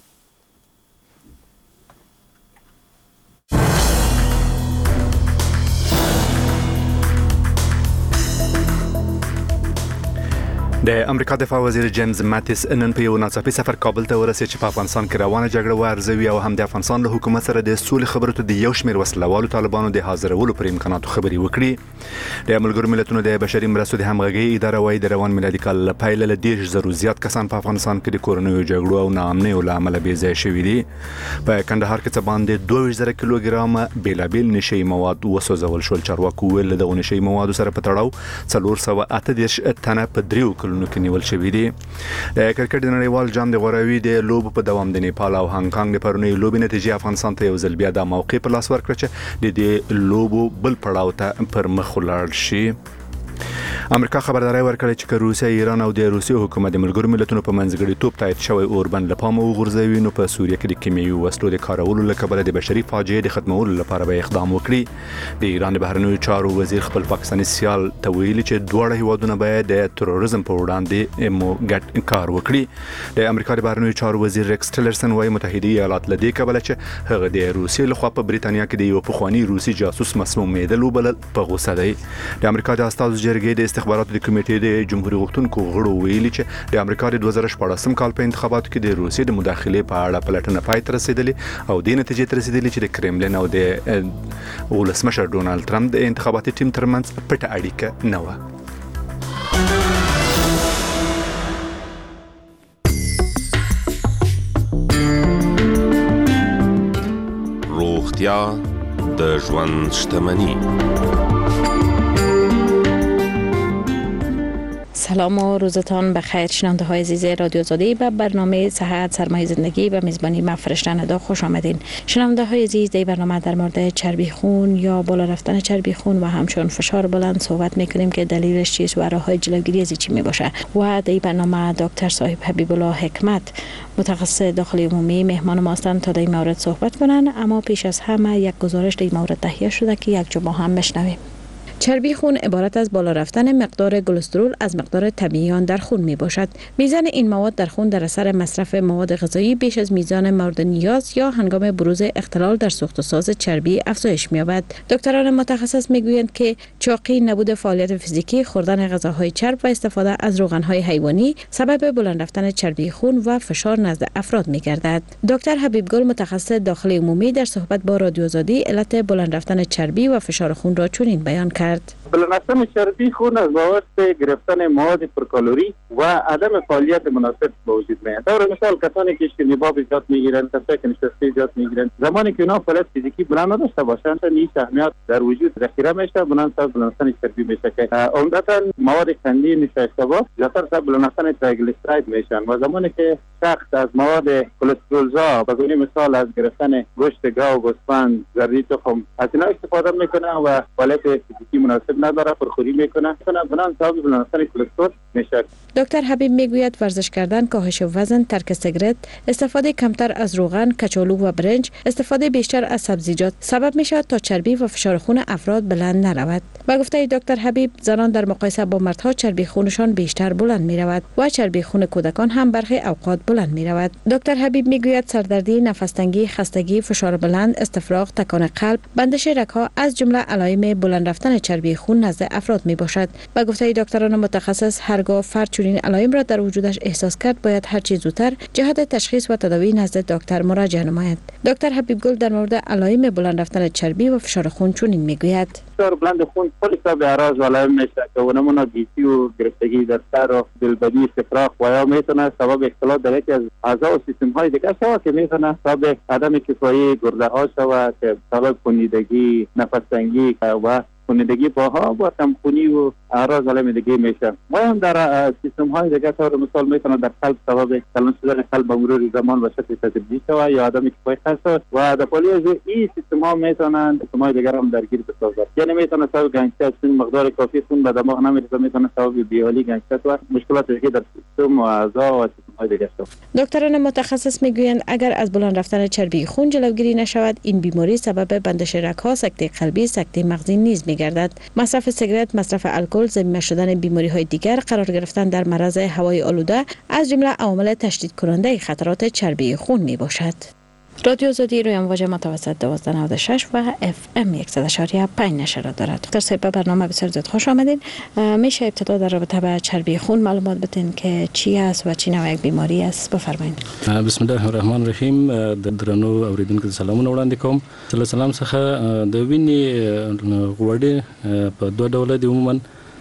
د امریکا دفاع وزیر جیمز ماتیس نن په یو ناڅاپي سفر کابل ته ورسېد چې په افغانستان کې روانه جګړه وارزوي او هم د افغانستان له حکومت سره د سولې خبرو ته د یو شمېر وسلوالو طالبانو د حاضرولو پر امکاناتو خبرې وکړي. د ملګرو ملتونو د بشري مرستو د همغږۍ اداره وايي د روان میلادي کال له پیله له دېرش زرو زیات کسان په افغانستان کې د کورنیو جګړو او ناامنیو له امله بې ځایه شوي دي. په کندهار کې څه باندې دوه ویشت زره کیلوګرامه بېلابېل نشهیي مواد وسوځول شول. چارواکو وویل له دغو نشهیي موادو سره په تړاو څلور سوه اته دېرش تنه په دریو کلونو کې نیول شوي دي. د کرکټ د نړیوال جام د غوراوي د لوبو په دوام د نیپال او هانګ کانګ د پرونی لوبې نتیجې افغانستان ته یو ځل بیا د موقع په لاس ورکړه چې د دې لوبو بل پړاو ته پر مخ ولاړ شي. امریکا خبرداري ورکړه چې روسیا، ایران او د روسیې حکومت د ملګرو ملتونو په منځګړیتوب تایید شوی اوربند له پامه وغورځوي نو په سوریه کې د کیمیاوي وسلو د کارولو له کبله د بشري فاجعې د ختمولو لپاره به اقدام وکړي. د ایران د بهرنیو چارو وزیر خپل پاکستاني سیال ته ویلي چې دواړه هیوادونه باید د تروریزم په وړاندې مو ګډ کار وکړي. د امریکا د بهرنیو چارو وزیر ریکس ټیلرسن وايي متحده ایالات له دې کبله چې هغه د روسیې لخوا په بریتانیا کې د یو پخوانی روسي جاسوس مسموم میدل وبلل په غوسه دی. د امریکا د استازو جرګې د استخباراتو د کمیټې د جمهوریت غوښتونکو غړو ویلي چې د امریکا د دوه زره شپاړسم کال په انتخاباتو کې د روسیې د مداخلې په اړه پلټنه پای ته رسیدلې او د نتیجې ته رسیدلې چې د کرملین او د ولسمشر ډونالد ټرمپ د انتخاباتي ټیم ترمنځ پټه اړیکه نه وه. روغتیا د ژوند شتمني. سلام و روزتان بخیر شنونده های عزیز رادیو آزادی به برنامه صحت سرمایه زندگی به میزبانی من فرشته ندا خوش آمدین. شنونده های عزیز در برنامه در مورد چربی خون یا بالا رفتن چربی خون و همچنین فشار بلند صحبت میکنیم که دلیلش چیست و راههای جلوگیری از چی می باشه. و در برنامه دکتر صاحب حبیب الله حکمت متخصص داخلی عمومی مهمان ما هستند تا در این مورد صحبت کنند. اما پیش از همه یک گزارش در این مورد تهیه شده که یک جا با هم بشنویم. چربی خون عبارت از بالا رفتن مقدار کلسترول از مقدار طبیعی آن در خون می باشد. میزان این مواد در خون در اثر مصرف مواد غذایی بیش از میزان مورد نیاز یا هنگام بروز اختلال در سوخت و ساز چربی افزایش می‌یابد. دکتران متخصص میگویند که چاقی، نبود فعالیت فیزیکی، خوردن غذاهای چرب و استفاده از روغن‌های حیوانی سبب بلند رفتن چربی خون و فشار نزد افراد می‌گردد. دکتر حبیب گل متخصص داخلی عمومی در صحبت با رادیو آزادی علت بلند رفتن چربی و فشار خون را چنین بیان کرد. بلند رفتن چربی خون از بابت گرفتن مواد پرکالری و عدم فعالیت مناسب به وجود میاد. در مثال کسانی که شیرینی زیاد میگیرن، کسانی که نشسته زیاد میگیرن، زمانی که اونا فعالیت فیزیکی بلند نداشته باشن، این سهمیات در وجود ذخیره میشه، بلند سبب بلند رفتن چربی میشه که عمدتا مواد قندی نشایسته‌بار زیاتر سبب بلند رفتن تریگلیسیراید میشن و زمانی که شخص از مواد کلسترولزا به گونه مثال از گرفتن گوشت گاو، گوسفند، زردی تخم از اینا استفاده میکنه و فعالیت فیزیکی مناسب نداره، پرخوری میکنه، مثلا بنان سبب بلند رفتن کلسترول میشه. دکتر حبیب میگوید ورزش کردن، کاهش وزن، ترک سیگرت، استفاده کمتر از روغن، کچالو و برنج، استفاده بیشتر از سبزیجات سبب میشود تا چربی و فشار خون افراد بلند نرود. با گفته دکتر حبیب، زنان در مقایسه با مردها چربی خونشان بیشتر بلند میرود و چربی خون کودکان هم برخی اوقات بلند میرود. دکتر حبیب میگوید سردردی، نفس تنگی، خستگی، فشار بلند، استفراغ، تکان قلب، بندش رگ‌ها از جمله علائم بلند رفتن چربی خون نزد افراد می باشد. با گفته دکتران متخصص، هرگاه فرد چنین علائم را در وجودش احساس کرد، باید هر چه زودتر جهت تشخیص و تداوی نزد دکتر مراجعه نماید. دکتر حبیب گل در مورد علائم بلند رفتن چربی و فشار خون چنین میگوید: فشار بلند خون کلی سبب اعراض و علائم میشه که نمونه گیجی و گرفتگی در سر و دلبدی، استفراغ و یا میتونه سبب اختلال در یکی از اعضا و سیستم های دیگر شود که میتونه سبب عدم کفایی گرده ها شود که سبب کنیدگی، نفس تنگی و کنیدگی پاها و کمخونی و اعراض علائم دیگه میشه. و هم در سیستم های دیگه طور مثال میتونه در قلب سبب کلان شدن قلب به مرور زمان و شکل تدریجی شود یا عدم کفایی خاص و در پالی از این سیستم ها میتونن سیستم های دیگر هم درگیر بسازد. یعنی میتونه سبب گنجشت، مقدار کافی خون به دماغ نمیرسه، میتونه سبب بیحالی، گنجشت و مشکلات دیگه در سیستم و اعضا و سیستم های دیگه شود. دکتران متخصص میگویند اگر از بلند رفتن چربی خون جلوگیری نشود، این بیماری سبب بندش رگ‌ها، سکته قلبی، سکته مغزی نیز میگردد. مصرف سیگرت، مصرف الکل، ضمیمه شدن بیماری‌های دیگر، قرار گرفتن در معرض هوای آلوده از جمله عوامل تشدید کننده خطرات چربی خون میباشد. رادیو آزادی روی امواج متوسط دوازده نود و شش و اف ام صد و یک و پنج نشر دارد. دکتر صاحب، به برنامه بسیار زیاد خوش آمدین. میشه ابتدا در رابطه با چربی خون معلومات بدین که چی است و چی نوع یک بیماری است؟ بفرمایید. بسم الله الرحمن الرحیم. د درنو اوریدونکو سلامونه وړاندې کوم. سلام څخه د وینې غوړې په دوه ډوله دي عموما،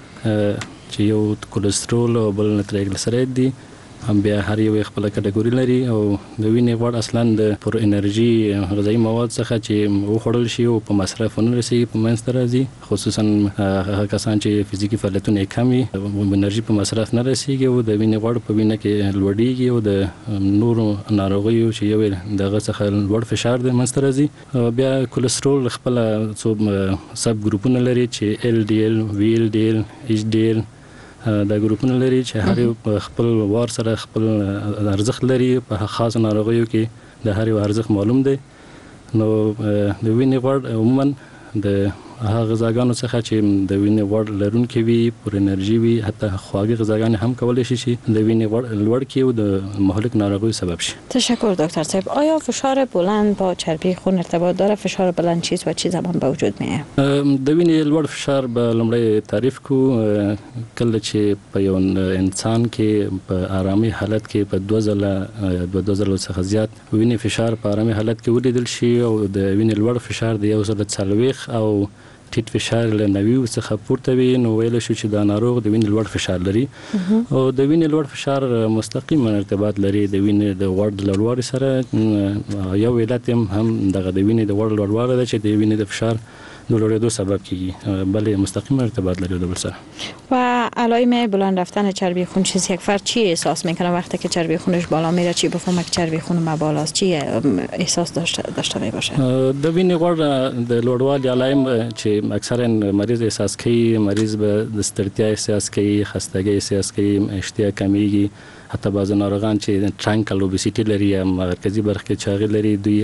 چې یو کولېسترول او بل ترایګلیسراید دي. هم بیا هر یو خپل کټګوري لري او د وینې غوړ اصلا د پر انرژي غذایی مواد څخه چې وخوړل شي او په مصرف نه رسي په منځ ته راځي، خصوصا هغه کسان چې فزیکی فعالیتونه کم وي، انرژي په مصرف نه رسیږي او د وینې غوړ په وینه کې لوړیږي او د نورو ناروغیو چې یو دغه څخه لوړ فشار د منځ ته راځي. بیا کولېسترول خپل څو سب ګروپونه لري چې ال ډي ال، وی ال ډي ال، ایچ ډي ال دا ګروپونه لري چې هر یو خپل وار سره خپل ارزښت لري. په خاص ناروغیو کې د هر یو ارزښت معلوم دی. نو د وینې غوړ عموما د هغه غذاګانو څخه چې د وینې غوړ لرونکي وي، پر انرژي وي، حتی خواږه غذاګانې هم کولی شي چې د وینې غوړ لوړ کړي او د مهلک ناروغیو سبب شي. تشکر دکتر صاحب. آیا فشار بلند با چربی خون ارتباط داره؟ فشار بلند چیست و چی زمان به وجود میاد؟ د وینې لوړ فشار به لومړی تعریف کو. کله چې په یو انسان کې په آرامي حالت کې په دوه ځله دوه ځله څخه زیات وینې فشار په آرامي حالت کې ولیدل شي او د وینې لوړ فشار د یو ځله څلوېښت او ټیټ فشار له نوي څخه پورته وي، نو ویل شو چې دا ناروغ د وینې لوړ فشار لري. او د وینې لوړ فشار مستقیما ارتباط لري د وینې د غوړ د لوړوالي سره. یو علت هم دغه د وینې د غوړ لوړوالی ده چې د وینې د فشار د لوړېدو سبب کیږي، بلې مستقیما ارتباط لري د بل سره. و علائم بلند رفتن چربی خون چیز یک فرد چی احساس میکنه وقتی که چربی خونش بالا میره؟ چی بفهمه که چربی خون ما بالاست؟ چی احساس داشته داشته می باشه؟ د وینې غوړ د لوړوالي علائم چې اکثرا مریض احساس کوي، مریض به د ستړیا احساس کوي، خستګي احساس کوي، اشتها کمیږي، حتی بعض ناروغان چې ټرانکل اوبیسیټي لري یا مرکزی برخه کې چاغي لري، دوی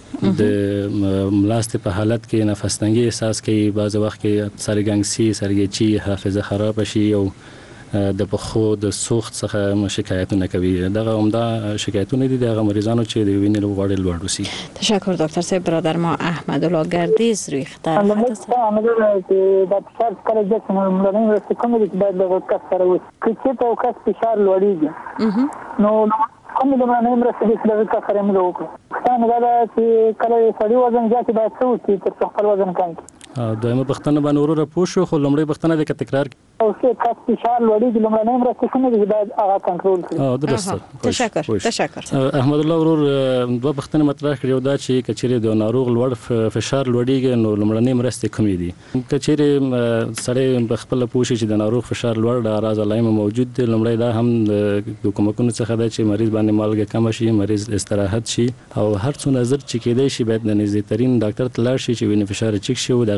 د ملاستې په حالت کې نفس تنګي احساس کوي، بعض وخت کې سرګنګسي، سرګیچي، حافظه خراب شي او د پخو د سوخت څخه شکایتونه کوي. دغه عمده شکایتونه دي دغه مریضانو چې د وینې غوړ لوړ وسی. تشکر دکتر صاحب. برادر ما احمد الله گردیز روی خطر هست. احمد الله که در فشار کار جسم مولانه رسته کنه که باید به کس سره وست که چه تا کس فشار لوړیږي نو کوم د معنی مرسته د دغه کار سره موږ وکړو. څنګه دا چې کله سړی وزن زیات باید څه وکړي تر خپل وزن کم کړي؟ دویمه پښتنه باندې وروره پوه شو، خو لومړی پښتنه د تکرار او څه کس فشار لوړیږي لومړنۍ مرسته کومه دي باید هغه کنټرول کړي. اه درسته. تشکر تشکر. احمد الله ورور دوه پښتنه مطرح کړو دا چې کچېره د ناروغ لوړ فشار لوړیږي نو لومړنۍ مرسته کومې دي؟ کچېره سړی په خپل پوه شي چې د ناروغ فشار لوړ د اعراض علائم موجود دي، لومړی دا هم د کومکونو څخه ده چې مریض باندې مالګه کم شي، مریض استراحت شي او هر څو نظر چې کېدای شي باید د نږدې ترين ډاکټر ته لاړ شي چې وینې فشار چک شي او دغه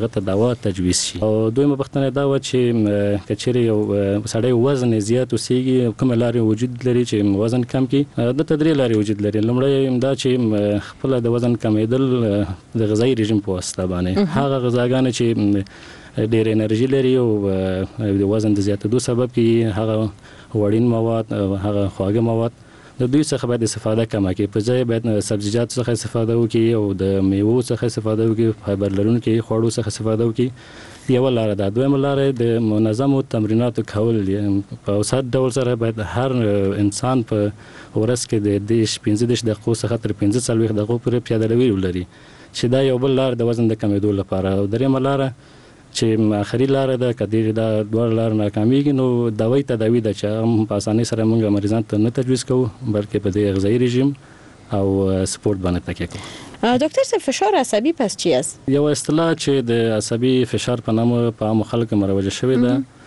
هغه ته دوا تجویز شي. او دویمه پوښتنه دا و چې کچېرې یو سړی وزن زیات اوسېږي کومه لارې وجود لري چې وزن کم کړي؟ د تدریج لارې وجود لري. لومړی دا چې خپل د وزن کمیدل د غذایي رژیم په واسطه باندې هغه غذاګانې چې ډېر انرژي لري او د وزن د زیاتېدو سبب کیږي هغه وړین مواد هغه خواږه مواد د دوی څخه باید استفاده کمه کړي. په ځای باید سبزیجات څخه استفاده وکړي او د میوو څخه استفاده وکړي، فایبر لرونکي خوړو څخه استفاده وکړي. یو لار ده. دویمه لار د منظمو تمریناتو کول په اوسط ډول سره باید هر انسان په ورځ کې د دیش پنځه دیش دقیقو څخه تر پنځه څلوېښت دقیقو پورې پیاده روي ولري چې دا یو بل لار د وزن د کمېدو لپاره. او دریمه لار چې آخري لار ده کدی دا دوه لار ناکامیږي نو دوايي تداوی ده چې هم په اسانۍ سره موږ مریضان ته نه تجویز کوو بلکې په دې غذایي رژیم او سپورت باندې تکیه کوو. دکتر صاحب فشار عصبي پس چی است؟ یو اصطلاح چې د عصبي فشار په نامه په عامو خلکو مروجه شوې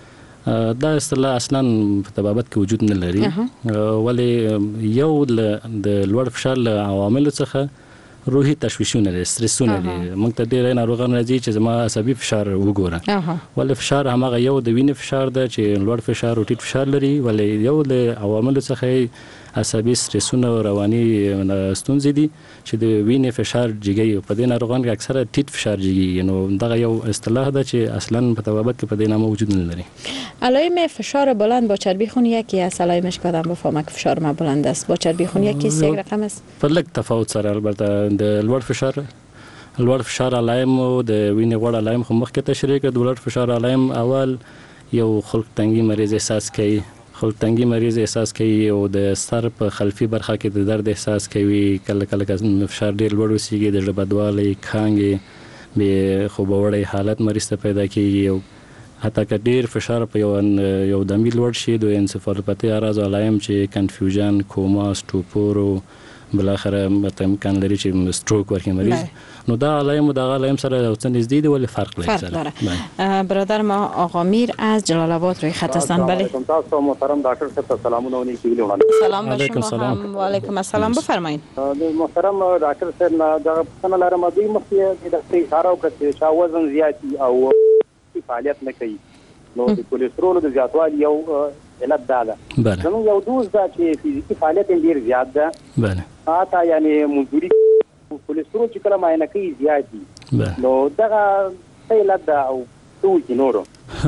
ده دا اصطلاح اصلا په طبابت کې وجود نه لري ولی یو د لوړ فشار له عواملو څخه روحي تشویشونه دي، سترسونه دي. موږ ته ډېر ناروغان راځي چې زما عصبي فشار وګوره ولې فشار هماغه یو د وینې فشار ده چې لوړ فشار او ټیټ فشار لري ولې یو له عواملو څخه عصبي سترسونه او رواني ستونزې دي چې د وینې فشار جګي. په دې ناروغان کې اکثره ټیټ فشار جګي. نو دغه یو اصطلاح ده چې اصلا په طبابت کې په دې نامه وجود نه لري. علائم فشار بلند با چربی خون یکی است. علائمش که آدم بفهمه که فشار ما بلند است با چربی خون یکی است یک رقم است. په لږ تفاوت سره البته د لوړ فشار لوړ فشار علائم او د وینې غوړ علائم خو مخکې تشریح کړ. د لوړ فشار علائم اول یو خلق تنګي مریض احساس کوي خلق تنګي مریض احساس کوي او د سر په خلفي برخه کې د درد احساس کوي. کله کله فشار ډیر لوړ وسیږي د زړه بدوالی کانګي به خوبوړی حالت مریض ته پیدا کیږي او حتی که ډیر فشار په یو یو دمي لوړ شي د انسفالوپاتي اعراض علائم چې کنفیوژن کوما سټوپور او بل اخره مت امکان لري چې ستروک ورکړي مریض. نو دا علائم دا علائم سره څه نږدې دي ولی فرق لري. فرق داره. برادر ما آقا میر از جلال آباد روی خط هستند. بله تاسو محترم ډاکټر صاحب سلامونه ونی کیږي وړاندې. سلام علیکم. سلام و علیکم السلام. بفرمایئ. محترم ډاکټر صاحب دا څنګه لاره مدي مخکې د اشاره وکړه چې وزن زیاتی او فعالیت نه کوي نو د کولیسټرول د زیاتوالي یو علت دا ده. زموږ یو دوز دا چې فزیکي فعالیت ډیر زیات ده. بله اته یعنی مزدوري کولیسټرول چې کله معاینه کوي زیاتی نو دغه علت ده او ټول کې نورو.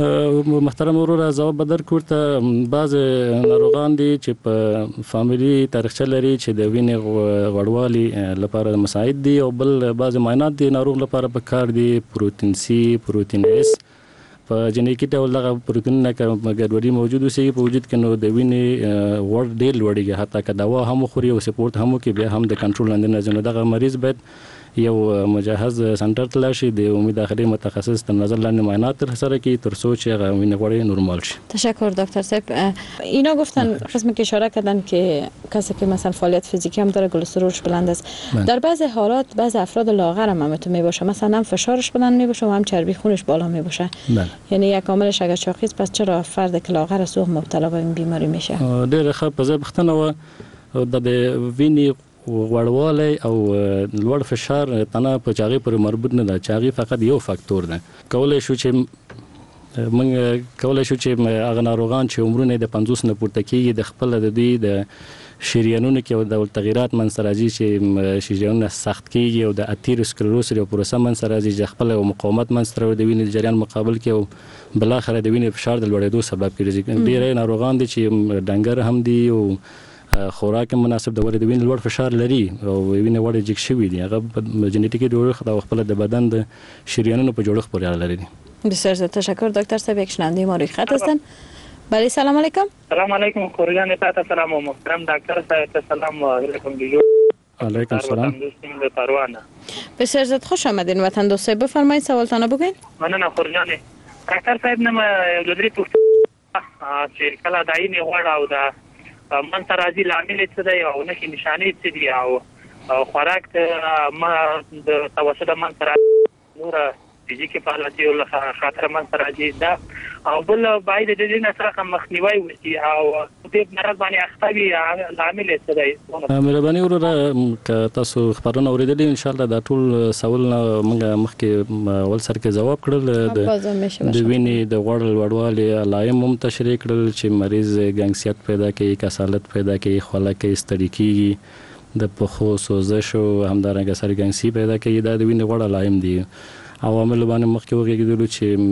محترم ورور جواب بدر کوړه بعض ناروغان دي چې په فاميلي تاریخچه لري چې د وینې غوړوالي لپاره مساعد دي او بل بعض معاینات دي ناروغ لپاره په کار دي پروتین سی پروتین اس په جنیکی ډول دغه پروتینونه ګډوډي موجود اوسي په وجود کې نو د وینې غوړ ډېر لوړیږي حتی که دوا هم خوري او سپورت هم کوي بیا هم د کنټرول لاندې نه ځنه دغه مریض باید یو مجهز سنټر ته لاړ شي د عمومي داخلي متخصص تر نظر لاندې معاینات ترسره کړي تر څو چې هغه وینې غوړ نورمال شي. تشکر دکتر صاحب. اینا گفتن قسمی که اشاره کردن که کسی که مثلا فعالیت فیزیکی هم داره کلسترولش بلند است. در بعضی حالات بعضی افراد لاغر هم همینطور میباشه مثلا هم فشارش بلند میباشه و هم چربی خونش بالا میباشه. یعنی یک عاملش اگر چاقی است پس چرا فرد که لاغر است مبتلا به این بیماری میشه؟ ډېر ښه په ځای پوښتنه و د وینې غوړوالی او لوړ فشار تنه په چاغي پر مربوط نه ده. چاغي فقط یو فاکتور ده. کولای شو چې موږ کولای شو چې هغه ناروغان چې عمرونه د پنځوس نه پورته کیږي د خپل د دوی د شریانونو کې د تغیرات منځ راځي چې شریانونه سخت کیږي او د اتیروسکلروس یو پروسه منځ راځي چې خپل مقاومت منځ تر د وینې جریان مقابل کې او بل اخر د وینې فشار د لوړېدو سبب کیږي. ډېر ناروغان دي چې ډنګر هم دي او خوراک مناسب د ورې د وینې لوړ فشار لري او وینې وړ جګ شوی دي هغه جنیټیکي جوړښت او خپل د بدن د شریانونو په جوړښت پورې اړه لري. بسیار زیاد تشکر دکتر صاحب. یک شنونده ما روی خط هستن. بله سلام علیکم. سلام علیکم خورجان تاسو سلام و محترم دکتر صاحب سلام علیکم دیجو. علیکم السلام. بسیار زیاد خوش آمدین وطن دوست. بفرمایید سوالتان بگین. مننه خورجان. دکتر صاحب نم لودری پوښتنه چې کله دایني غوړ او دا من سره راځي لامل څه دی او نشي نشانه څه دي او خوراک ما د توسط من سره نور فزیکي فعالیت له خطر من راځي دا او بل باید د دې نه سره مخنیوي وشي او دې مرض باندې اختوي عامل څه دی. مهرباني وروره که تاسو خبرونه اوریدلې ان شاء الله دا ټول سوال موږ مخکې ول سر کې جواب کړل د وینې د غوړ لوړوالي علائم هم تشریح کړل چې مریض ګنګسیت پیدا کوي، کسالت پیدا کوي، خوله کې ستړي کیږي، د پخو سوزش او همدارنګه سر ګنګسي پیدا کوي. دا د وینې غوړ علائم دي. عوامل باندې مخکې وګورئ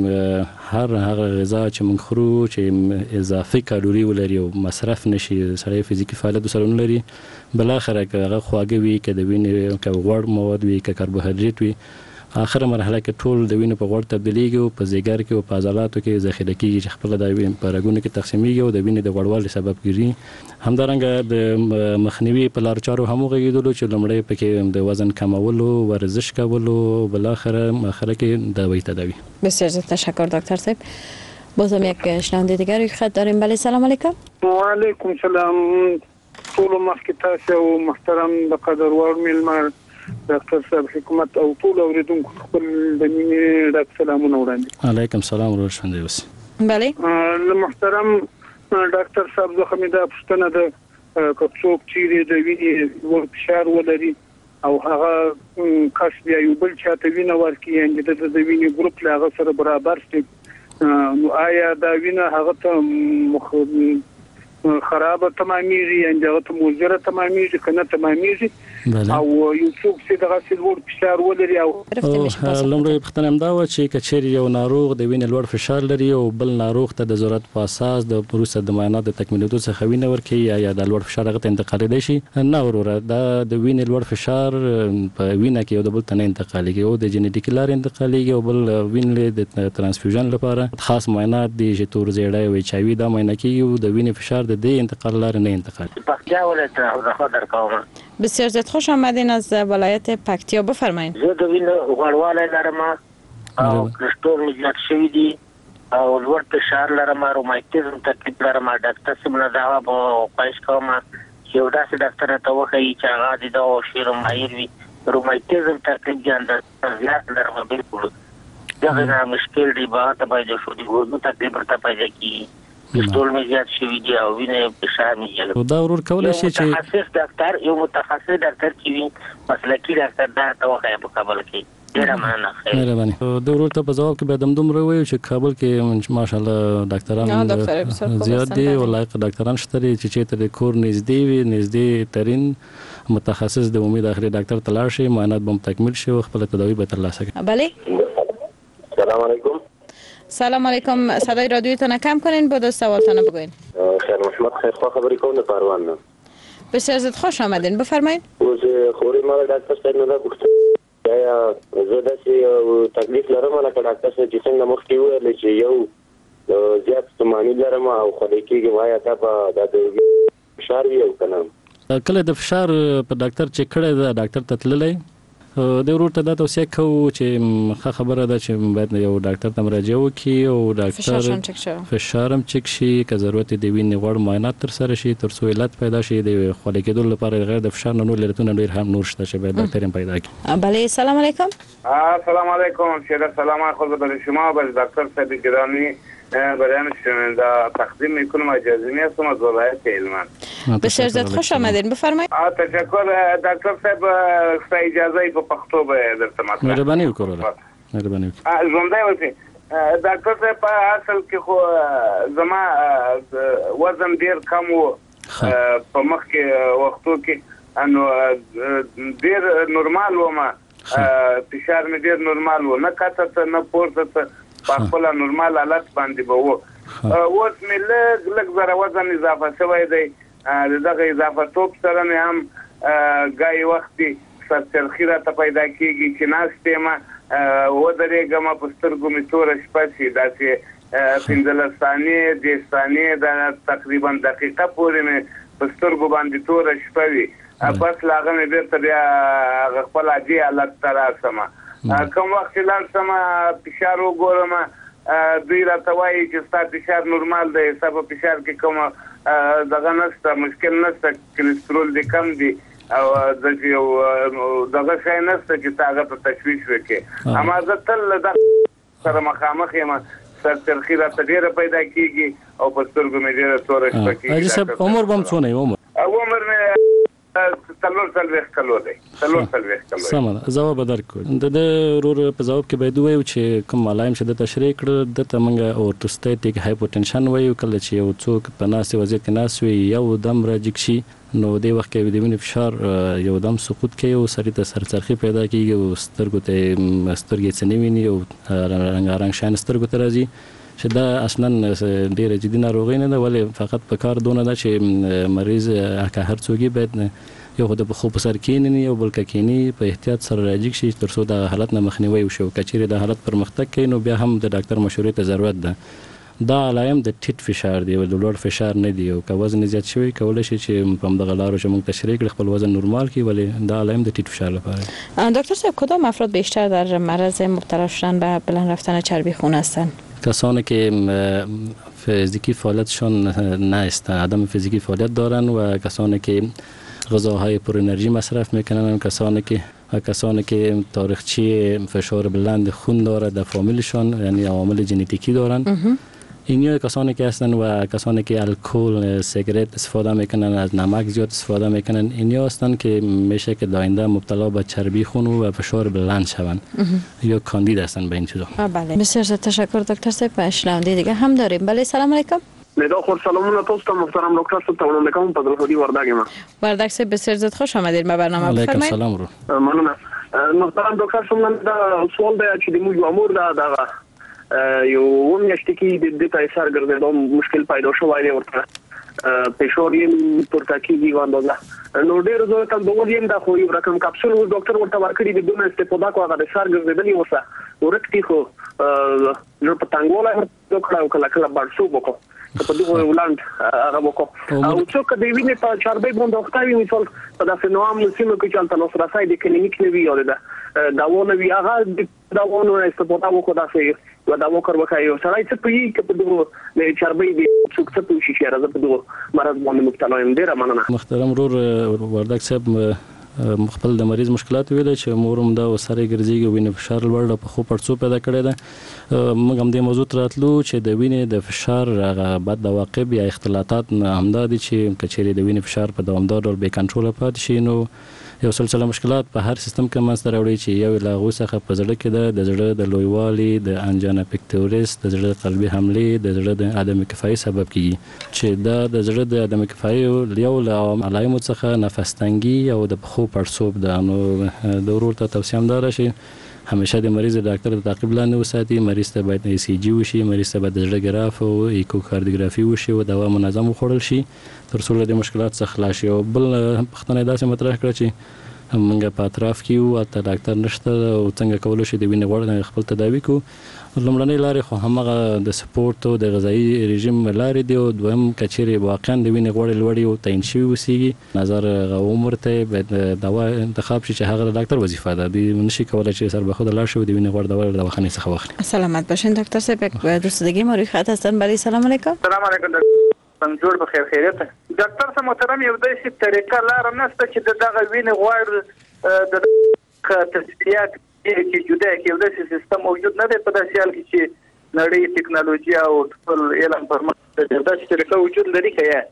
چې هر هغه غذا چې موږ خورو چې اضافي کالوري ولري او مصرف نشي، سړی فزیکي فعالیت سره نه لري، بل اخره هغه خواږه وي که د وینې که غوړ مواد وي که کاربوهایډریټ وي، اخره مرحله کې ټول د وینې په غوړ تبدیلیږي او په ځیګر کې او په عضلاتو کې ذخیره کیږي چې خپل د وینې په رګونو کې تقسیمیږي او د وینې د غوړوالي سبب ګرځي. همدارنګه د مخنیوي په لارو چارو هم وغږیدلو چې لومړی پکې د وزن کمولو، ورزش کولو، بل اخره اخره کې دوايي تداوی. بسیار زیاد تشکر دکتر صاحب. بازم یک شنونده دیگر روی خط داریم. بله سلام علیکم. و علیکم سلام. ټول مخکې تاسو او محترم د قدروان میلمه ډاکټر صاحب حکومت او ټول اوریدونکو خپل د مینې ډاکټر سلامونه وړاندې. علیکم سلام ورور شوندې اوس. بله محترم ډاکټر صاحب زه خو مې دا پوښتنه ده که څوک چیرې د وینې لوړ فشار ولري او هغه کس بیا یو بل چاته وینه ورکړي، یعنې د د وینې ګروپ له هغه سره برابر شي، نو آیا دا وینه هغه ته خرابه تمامېږي، یعنې هغه ته مضره تمامېږي که نه تمامېږي؟ او یو څوک چې دغه لوړ فشار ولري او لومړی پوښتنه همدا وه چې که چیرې یو ناروغ د وینې لوړ فشار لري او بل ناروغ ته د ضرورت په اساس د وروسته د معاینات د تکمیلېدو څخه وینه ورکوي یا د لوړ فشار هغه ته انتقالېدی شي؟ نه وروره، دا د وینې لوړ فشار په وینه کې یو د بل ته نه انتقالېږي، او د جنیټیکي لارې انتقالېږي، او بل وینې د ترانسفیوژن لپاره خاص معاینات دي چې تور زیړی او ایچ آی وي دا معاینه کېږي او د وینې فشار د دې انتقال لارې نه انتقالېږي. پکتیا ولایت څخه درکوم. بسیار زیاد خوش آمدین از ولایت پکتیا، بفرمایید. زه د وینې غوړوالی لرم او کلسترول مې زیات شوی دی او لوړ فشار لرم، روماتیزم تکلیف لرم. ډاکټر صاحب نه دا به خواهش کوم چې یو داسې ډاکټر راته وښایي چې هغه د دوا شیرو ماهر وي. روماتیزم تکلیف دی اندازه زیات لرم، بالکل دغه نه مشکل دی، به ته باید شو دی ګورنو تکلیف ورته پیدا کیږي. کلسترول مې زیات شوی دی او وینې فشار مې زیات. دا ورور کولی شي چې متخصص ډاکټر یو متخصص ډاکټر چې وي مسلکي ډاکټر دا ته وښایي په کابل کې. ډېره مننه. مهرباني. د ورور ته په ځواب کې به همدومره ووایو چې کابل کې ماشاءالله ډاکټران زیات دي او لایق ډاکټران شته دي چې چېرته د کور نږدې وي، نږدې ترین متخصص د امید اخري ډاکټر ته لاړ شي، معاینات به هم تکمیل شي او خپله تداوی به ترلاسه کړي. بله. سلام علیکم. سلام علیکم. صدای رادیوتون کم کنین بود و سوالتون بگوین. خیر محمد خیر خواه خبری کن پروان نه. بسیار زیاد خوش آمدین، بفرمایید. اوس خوري ما ډاکټر صاحب نه پوښتنه یا زه داسې تکلیف لرم لکه ډاکټر صاحب چې څنګه مخکې وویل چې یو زیات ستوماني لرم او خولې کېږي، وایا دا به د فشار وي او که نه؟ کله د فشار په ډاکټر چیک کړی ده ډاکټر ته تللی د ورور ته دا توصیه کوو چې ښه خبره ده چې باید یو ډاکټر ته مراجعه وکړي او ډاکټر فشار هم چک شي، که ضرورت د وینې غوړ معاینات ترسره شي تر څو علت پیدا شي. د خولې کېدو لپاره غیر د فشار نه نور علتونه ډېر هم نور شته چې باید ډاکټر هم پیدا کړي. بله سلام علیکم. سلام علیکم. شده سلام خود به شما و به دکتر صاحب گرامی برای شنونده تقدیم میکنم. اجازه میستم از ولایت هلمند. بسیار زیاد خوش آمدین، بفرمایید. تشکر دکتر صاحب. اجازه په پښتو به درته مطلب. مهرباني وکړه. مهرباني وکړه. ژوندۍ اوسئ. ډاکټر صاحب په اصل کې خو زما وزن ډیر کم و په مخکې وختو کې، نو ډیر نورمال و، ما فشار مې ډیر نورمال و، نه کاته نه پورته په خپل نورمال حالت باندې به و. اوس مې لږ لږ زره وزن اضافه شوی دی، دغه اضافه توپ سره مې هم ګای وختي سرچرخي راته پیدا کېږي چې ناست یم ودرېږم په سترګو مې توره شپه شي، داسې پنځلس ثانیې دېرش ثانیې د تقریبا دقیقه پورې مې په سترګو باندې توره شپه وي، بس له هغه مې بېرته بیا هغه خپل عادي حالت ته راشم. کوم وخت چې لاړ شم فشار وګورم، دوی راته وایي چې ستا فشار نورمال دی، ستا په فشار کې کومه دغه نشته، مشکل نشته، کلسترول دې کم دی، او د یو دغه شای نشته چې هغه ته تشویش وکړي. اما زه تل د سره مخامخ یم، سر ترخی راته ډېره پیدا کېږي او په سترګو مې ډېره توره شپه کېږي. حاجي صاحب عمر به هم څونه یې؟ عمر عمر مې څلور څلوېښت کلو دی. څلور څلوېښت کلو. سمه ده، ځواب درکړو. د ده ورور په ځواب کې باید ووایو چې کوم علایم چې ده تشریح کړه دته موږ اورټوسټیټیک هایپوټنشن وایو. کله چې یو څوک په ناستې وضعیت کې ناست وي یو دم راجګ شي نو دې وخت کې د وینې فشار یو دم سقوط کوي او سړي ته سرچرخي پیدا کېږي او سترګو ته سترګې څه نه ویني او رنګارنګ شیان سترګو ته راځي چې دا اصلا ډېره جدي ناروغي نه ده، ولې فقط په کار دونه ده چې مریض که هر څوک باید یو خو د خوب په سر کېني او بل کېني په احتیاط سره راجګ شي تر څو د حالت نه مخنیوي وشي. که چیرې د حالت پرمختګ کوي نو بیا هم د ډاکټر مشورې ته ضرورت ده. دا علایم د ټیټ فشار دی او د لوړ فشار نه دی، او که وزن زیات شوی کولی شي چې په همدغه لارو چې موږ تشریح کړو خپل وزن نورمال کړي، ولې دا علایم د ټیټ فشار لپاره. دکتر صاحب کدام افراد بیشتر در معرض مبتلا شدن به بلند رفتن چربی خون هستند؟ کسانی که فیزیکی فعالیتشان نیست، عدم فیزیکی فعالیت دارن و کسانی که غذاهای پر انرژی مصرف میکنن، کسانی که کسانی که تاریخچه فشار بلند خون داره در فامیلشان، یعنی عوامل ژنتیکی دارن. اینیا کسانی که هستن و کسانی که الکل، سیگارت استفاده میکنن، از نمک زیاد استفاده میکنن، اینیا هستن که میشه که آینده مبتلا به چربی خون و فشار بلند شوند یا کاندید هستن به این چیزا. بله بسیار زیاد تشکر دکتر صاحب. شنونده دیگه هم داریم. بله سلام علیکم. ندا خور سلامونه تاسو ته محترم ډاکټر صاحب ته وړاندې کوم په درودي وردګ یم. وردګ صاحب بسیار زیات خوش آمدید به برنامه. علیکم سلام رو. مننه. محترم ډاکټر صاحب نن دا سوال دی چې د موږ امور دا دا یو ومیاشت کې د دې تای سر ګرځېدو مشکل پیدا شوی دی ورته فشار یې پورته کېږي واندازه نو ډېر زه ته دوه یم دا خو یو رقم کپسول ډاکټر ورته ورکړي د دوه استفاده کوه د سر ګرځېدلی وسه ورکتي خو نو په تنګوله ډاکټر او کله کله بار شو وکړو په دغه ولاند هغه وکړو او څوک د وینې په چربي باندې وختاوي مثال په داسې نوام سیمه کې چلته نو سره ساي د کلینیک نوي یاد ده داونه وی هغه داونه استفاده وکړو داسې و دا وکړ وکایو سړی څه پوي چې په دغه د چربي د څوک څه پوي شي راځي په دغه مرض باندې مبتلا یم. ډیره مننه محترم ورور وردګ صاحب خپل د مریض مشکلات ویل چې مورم دا سره ګرځيږي وینې فشار لوړ په خو پړڅو پیدا کړی ده. موږ هم د موضوع راتلو چې د وینې د فشار هغه بد عواقب یا اختلاطات همدا دي چې کچېری د وینې فشار په دوامدار ډول بې کنټرول پاتې شي نو یو سلسله مشکلات په هر سیستم کې منځته راوړي چې یو لا غوسه په زړه کې ده، د زړه د لویوالي، د انجانا پیکټوریس، د زړه قلبي حملې، د زړه د عدم کفایي سبب کیږي چې دا د زړه د عدم کفایي یو له علایمو څخه نفس تنګي او د پخو پړسوب ده. نو د ورور ته توصیه هم داره شي همیشه د مریض ډاکټر د تعقیب لاندې وساتي. مریض ته باید ای سی جی وشي، مریض ته باید د زړه ګراف او ایکوکاردیوګرافي وشي او دوا منظم وخوړل شي تر څو له مشکلات څخه خلاص شي. او بل پښتنه داسې مطرح کړ چې موږ په اطراف کې یو اته ډاکټر نشته او څنګه کولای شي د وینې غوړ خپل تداوی کو. لومړنۍ لارې خو همغه د سپورت او د غذایی رژیم لارې دی او دویم کچېری واقعا د وینې غوړ لوړی او تعین شوی وسیږي نظر عمر ته باید دوا انتخاب شي چې هغه ډاکټر وظیفه ده. دی نشي کولای چې سر به خود لاړ شي د وینې غوړ دوا د دواخانه څخه واخلي. سلامت باشین دکتر صاحب. دوست دیگه ما روی خط هستن. بله سلام علیکم. سلام علیکم منظور بخیر خیریت. ډاکټر صاحب محترم یو داسې طریقه لار نشته چې دغه وینې غوړ د تصفیات کې جدا کې یو داسې سیستم موجود نه دی په داسې حال کې چې نړۍ ټکنالوژي او ټول علم پرمختګ د داسې طریقه وجود لري که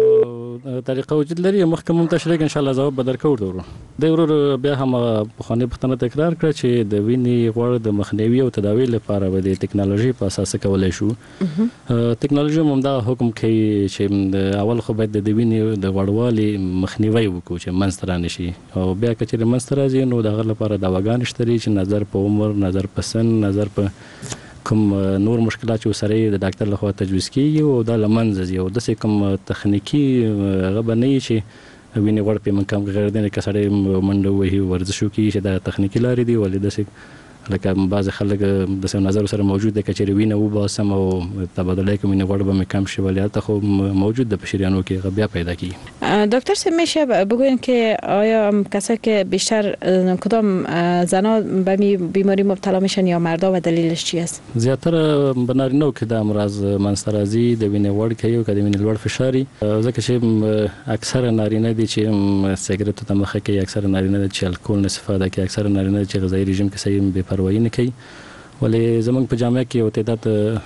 طریقه وجود لري. مخکې مون تشریح ان شاء الله جواب بدر کوو ورو د ورور بیا هم په خانه پښتنه تکرار کړ چې د وینې غوړ د مخنیوي او تداوی لپاره به د ټکنالوژي په اساس کولای شو. ټکنالوژي هم دا حکم کوي چې اول خو باید د وینې د غوړوالي مخنیوي وکړو چې منځ نشي او بیا کچې منځ راځي نو دغه لپاره دواګان شته چې نظر په عمر، نظر په سن، نظر په کوم نور مشکلات چې سره د ډاکټر لخوا تجویز کیږي او د لمنځ یو د کوم تخنیکی غبنې چې وینې غوړ په منکم غیر دنه کسړې منډه وهي ورزش کوي چې د تخنیکی لارې دی ولې د لکه بعض خلک د سم نظر سره موجود دي چې وینې و باسم او تبادله کوي وینې غوړ به کم شي ولې ته خو موجود د پشریانو کې غبیا پیدا کیږي. دکتر سه میشه بگوین که آیا کسایی که بیشتر کدام زنا به بیماری مبتلا میشن یا مردا و دلیلش چی است؟ زیاتره به نارینه که د امراض منځته راځي د وینې وړ کوي او د وینې لوړ فشاري ځکه چې اکثر نارینه دي چې سیګریټ ته مخه کوي، اکثر نارینه دي چې الکول نه استفاده کوي، اکثر نارینه دي چې غذایی رژیم کې صحیح بے پروايي نه کوي. ولې زمونږ په جامعه کې یو تعداد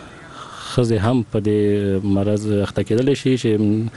خزه هم په دې مرض اخته کېدل شي چې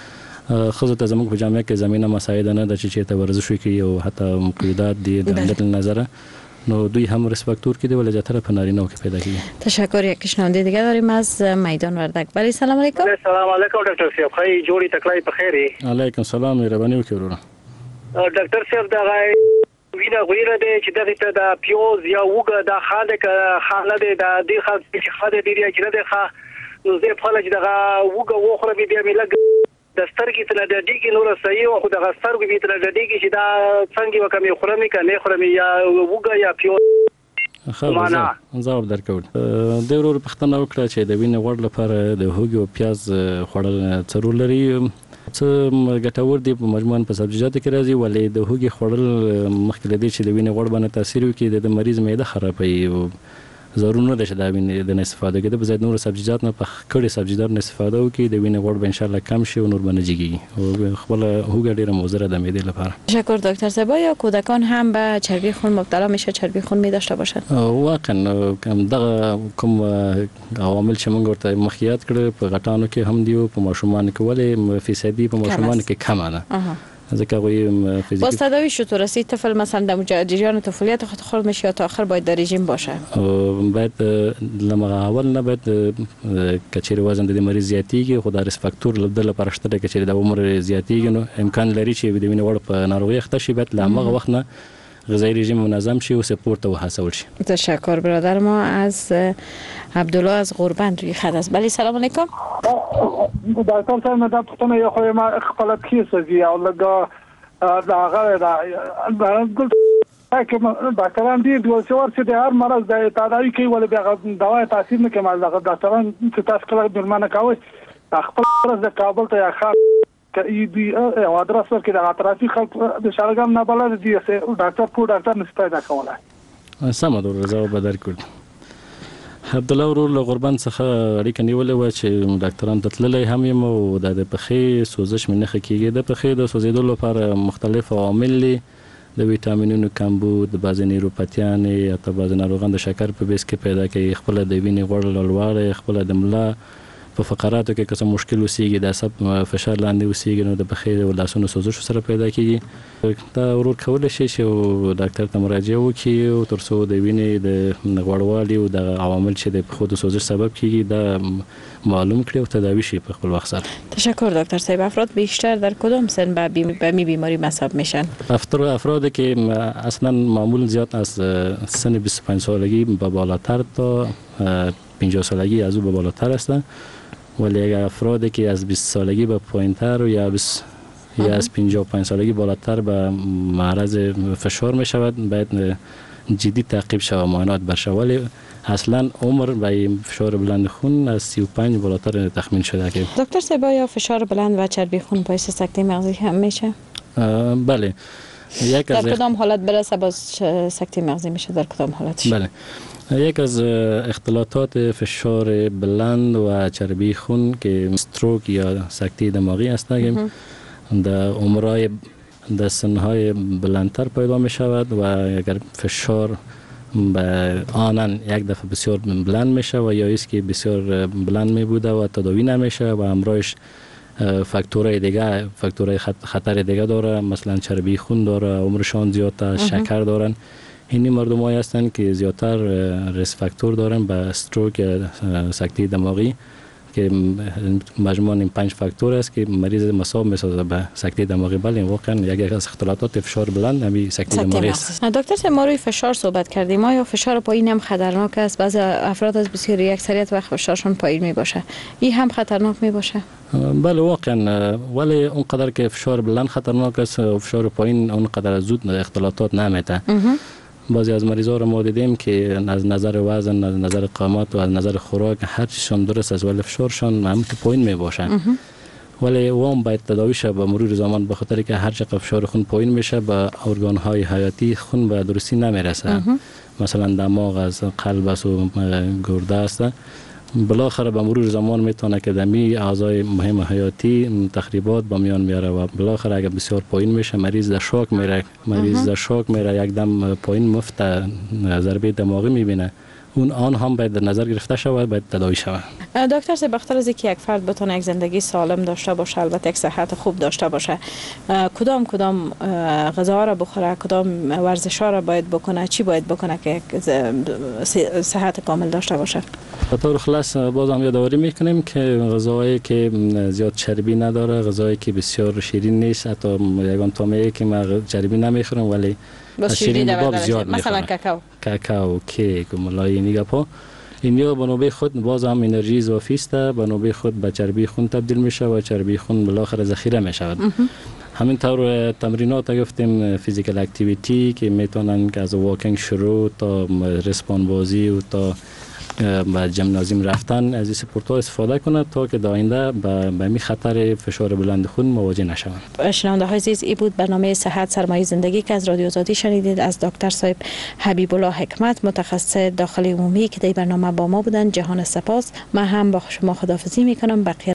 خزه ته زموږ په جامعه کې زمينه مساعده نه د چې ته ورزش کوي او حتی مقیدات دي د علت نظر نو دوی هم ریسک فاکتور کې دی ولې زیاتره په نارینه کې پیدا کیږي. تشکر. یک شنونده دیگه داریم از میدان وردک. بله سلام علیکم. سلام علیکم دکتر صاحب، خیلی جوړی تکلای په خیری. علیکم سلام، مهرباني وکړئ ورونه. ډاکټر صاحب دا وینا غویره دی چې دغه ته د پیوز یا وګه د خاله خاله د دې خاله چې خاله دی چې نه ده نو زه په لږ دغه وګه وخره بیا مې لګ د سترګې تل د دې کې نور صحیح او د سترګې به تل د دې کې چې دا څنګه وکمې خورمې کنه خورمې یا وګه یا پیوز معنا ځواب درکول. د ورور پښتنه وکړه چې د وینې غوړ لپاره د هوګي او پیاز خوړل ضرور لري. څه ګټور دي په مجموعاً په سبزیجاتو کې راځي ولې د هوګي خوړل مخکې لدی چې د وینې غوړ باندې تاثیر وکړي د مریض معده خرابوي. ضرور نه ده چې دا وینې د استفاده کې د بزید نور سبزیجات نه په کړي سبزیدار نه استفاده وکړي د وینې غوړ به ان شاء الله کم شي او نور باندې جګي او خپل هوګه ډیره مضره ده معده لپاره. تشکر دکتر صاحب. یا کودکان هم به چربی خون مبتلا میشه، چربی خون می داشته باشن؟ واقعا کوم دغه کوم عوامل چې موږ ورته مخکیات کړ په غټانو کې هم دی او په ماشومان کې ولې فیصدي په ماشومان کې کم ده. ذکر روی فیزیکی. باز تداویش چطور است؟ طفل مثلا در جریان طفولیت خود خورد میشه یا تا آخر باید در رژیم باشه؟ باید لما اول نه باید کچری وزن د مریض زیاتیږي خو د ریسک فاکتور لبدل پرشته کچری د عمر زیاتیږي نو امکان لري چې د وینې وړ په ناروغي اخته شي باید لامغه وخت نه غذایی رژیم منظم شي و سپورت و حاصل شي. تشکر برادر ما. از عبدالله از غربند روی خط است. بله سلام علیکم. دکتر صاحب من پښتنه یو خو ما خپل کیسه دی او لګه دا هغه دا ګل که ډاکټران دي د څور چې د هر مرض د تداوی کوي ولې د دوا تاثیر نه کوي دا ډاکټران چې تاسو کله درمانه کوي خپل مرض د کابل ته یا خاص ای بی او ادرس ورکړي د اطرافي خلک د شارګم نه بلل دي چې ډاکټر پور ډاکټر نشي پیدا کولای. سم ده رضا بدر کړ. عبدالله ورور له غربند څخه اړیکه نیولې و چې ډاکټران ته تللی هم یم او د پښې سوزش مې نښه کېږي. د پښې د سوځېدو لپاره مختلف عوامل دي د ویټامینونو کمبود، د بعضې نیوروپاتیانې حتی بعضې ناروغان د شکر په بیس کې پیدا کوي، خپله د وینې غوړ لوړوالی، خپله د ملا په فقراتو کې که څه مشکل اوسېږي د عصب فشار لاندې اوسېږي نو د پښې او لاسونو سوزش سره پیدا کېږي. دا ورور کولی شي چې ډاکټر ته مراجعه وکړي او تر څو د وینې د غوړوالي او د عوامل چې د پښو د سوزش سبب کېږي دا معلوم کړي او تداوی شي په خپل وخت سره. تشکر دکتر صاحب. افراد بیشتر در کدام سن به می بیماری مصاب میشن؟ افرادی که اصلا معمول زیاد از سن بیست و پنج سالگی به بالاتر تا پنجاه سالگی از او به بالاتر هستند ولی اگر افرادی که از بیست سالگی به پایینتر یا بیست یا از پنجاه و پنج سالگی بالاتر به معرض فشار می شود باید جدی تعقیب شود معاینات بشه ولی اصلا عمر به فشار بلند خون از سی و پنج بالاتر تخمین شده که دکتر صاحب یا فشار بلند و چربی خون باعث سکته مغزی هم میشه؟ بله. یک در کدام حالت برسه باز سکته مغزی میشه در کدام حالتش؟ بله. یک از اختلالات فشار بلند و چربی خون که استروک یا سکته دماغی است در عمرهای در سنهای بلندتر پیدا می شود و اگر فشار به آنن یک دفعه بسیار بلند می شود یا است که بسیار بلند می بوده و تداوی نمیشه و همراهش فاکتورهای دیگه فاکتورهای خطر دیگه داره مثلا چربی خون داره عمرشان زیاد شکر دارن اینی مردمایی هستند که زیادتر ریسک فاکتور دارن به استروک یا سکته دماغی که مجموعاً این پنج فاکتور است که مریض مصاب می‌سازه به سکته دماغی. بله واقعا یک از اختلالات فشار بلند همین سکته دماغی است. دکتر صاحب ما روی فشار صحبت کردیم ما یا فشار پایین هم خطرناک است بعضی افراد از بسیاری اکثریت وقت فشارشون پایین می باشه این هم خطرناک می باشه؟ بله واقعا ولی اونقدر که فشار بلند خطرناک است و فشار پایین اونقدر زود اختلالات نمیته. بعضی از مریضا رو ما دیدیم که از نظر وزن از نظر قامت و از نظر خوراک هر چیشان درست است ولی فشارشان هم تو پایین می باشن ولی وام باید تداوی شه به مرور زمان، به خاطر که هر چقدر فشار خون پایین میشه به ارگان های حیاتی خون به درستی نمیرسه. مثلا دماغ از قلب است و گرده است، بالاخره به مرور زمان میتونه که دمی اعضای مهم حیاتی تخریبات به میان میاره و بالاخره اگر بسیار پایین میشه مریض در شوک میره، مریض در شوک میره، یک دم پایین مفت ضربه دماغی میبینه. اون آن هم باید در نظر گرفته شود، باید تداوی شود. دکتر صاحب، بخاطر از اینکه یک فرد بتونه یک زندگی سالم داشته باشه، البته یک صحت خوب داشته باشه، کدام کدام غذا را بخوره، کدام ورزش ها را باید بکنه، چی باید بکنه که صحت کامل داشته باشه؟ به طور خلاص باز هم یادآوری میکنیم که غذایی که زیاد چربی نداره، غذایی که بسیار شیرین نیست، حتی یگان طعمه که ما چربی نمیخورم ولی بس شیرین باب زیاد مثلا کاکائو کاکائو کیک و ملای نیگاپا، اینیا به نوبه خود باز هم انرژی اضافی است، به نوبه خود به چربی خون تبدیل میشه و چربی خون بالاخره ذخیره میشود. همین طور تمرینات گفتیم فیزیکال اکتیویتی که میتونن که از واکینگ شروع تا ریسپان بازی و تا به جمنازیم رفتن از این سپورت ها استفاده کنند تا که در آینده به می خطر فشار بلند خون مواجه نشوند. شنونده های عزیز، این بود برنامه صحت سرمایه زندگی که از رادیو آزادی شنیدید از دکتر صاحب حبیب الله حکمت، متخصص داخلی عمومی که در برنامه با ما بودند. جهان سپاس. من هم با شما خداحافظی میکنم. بقیه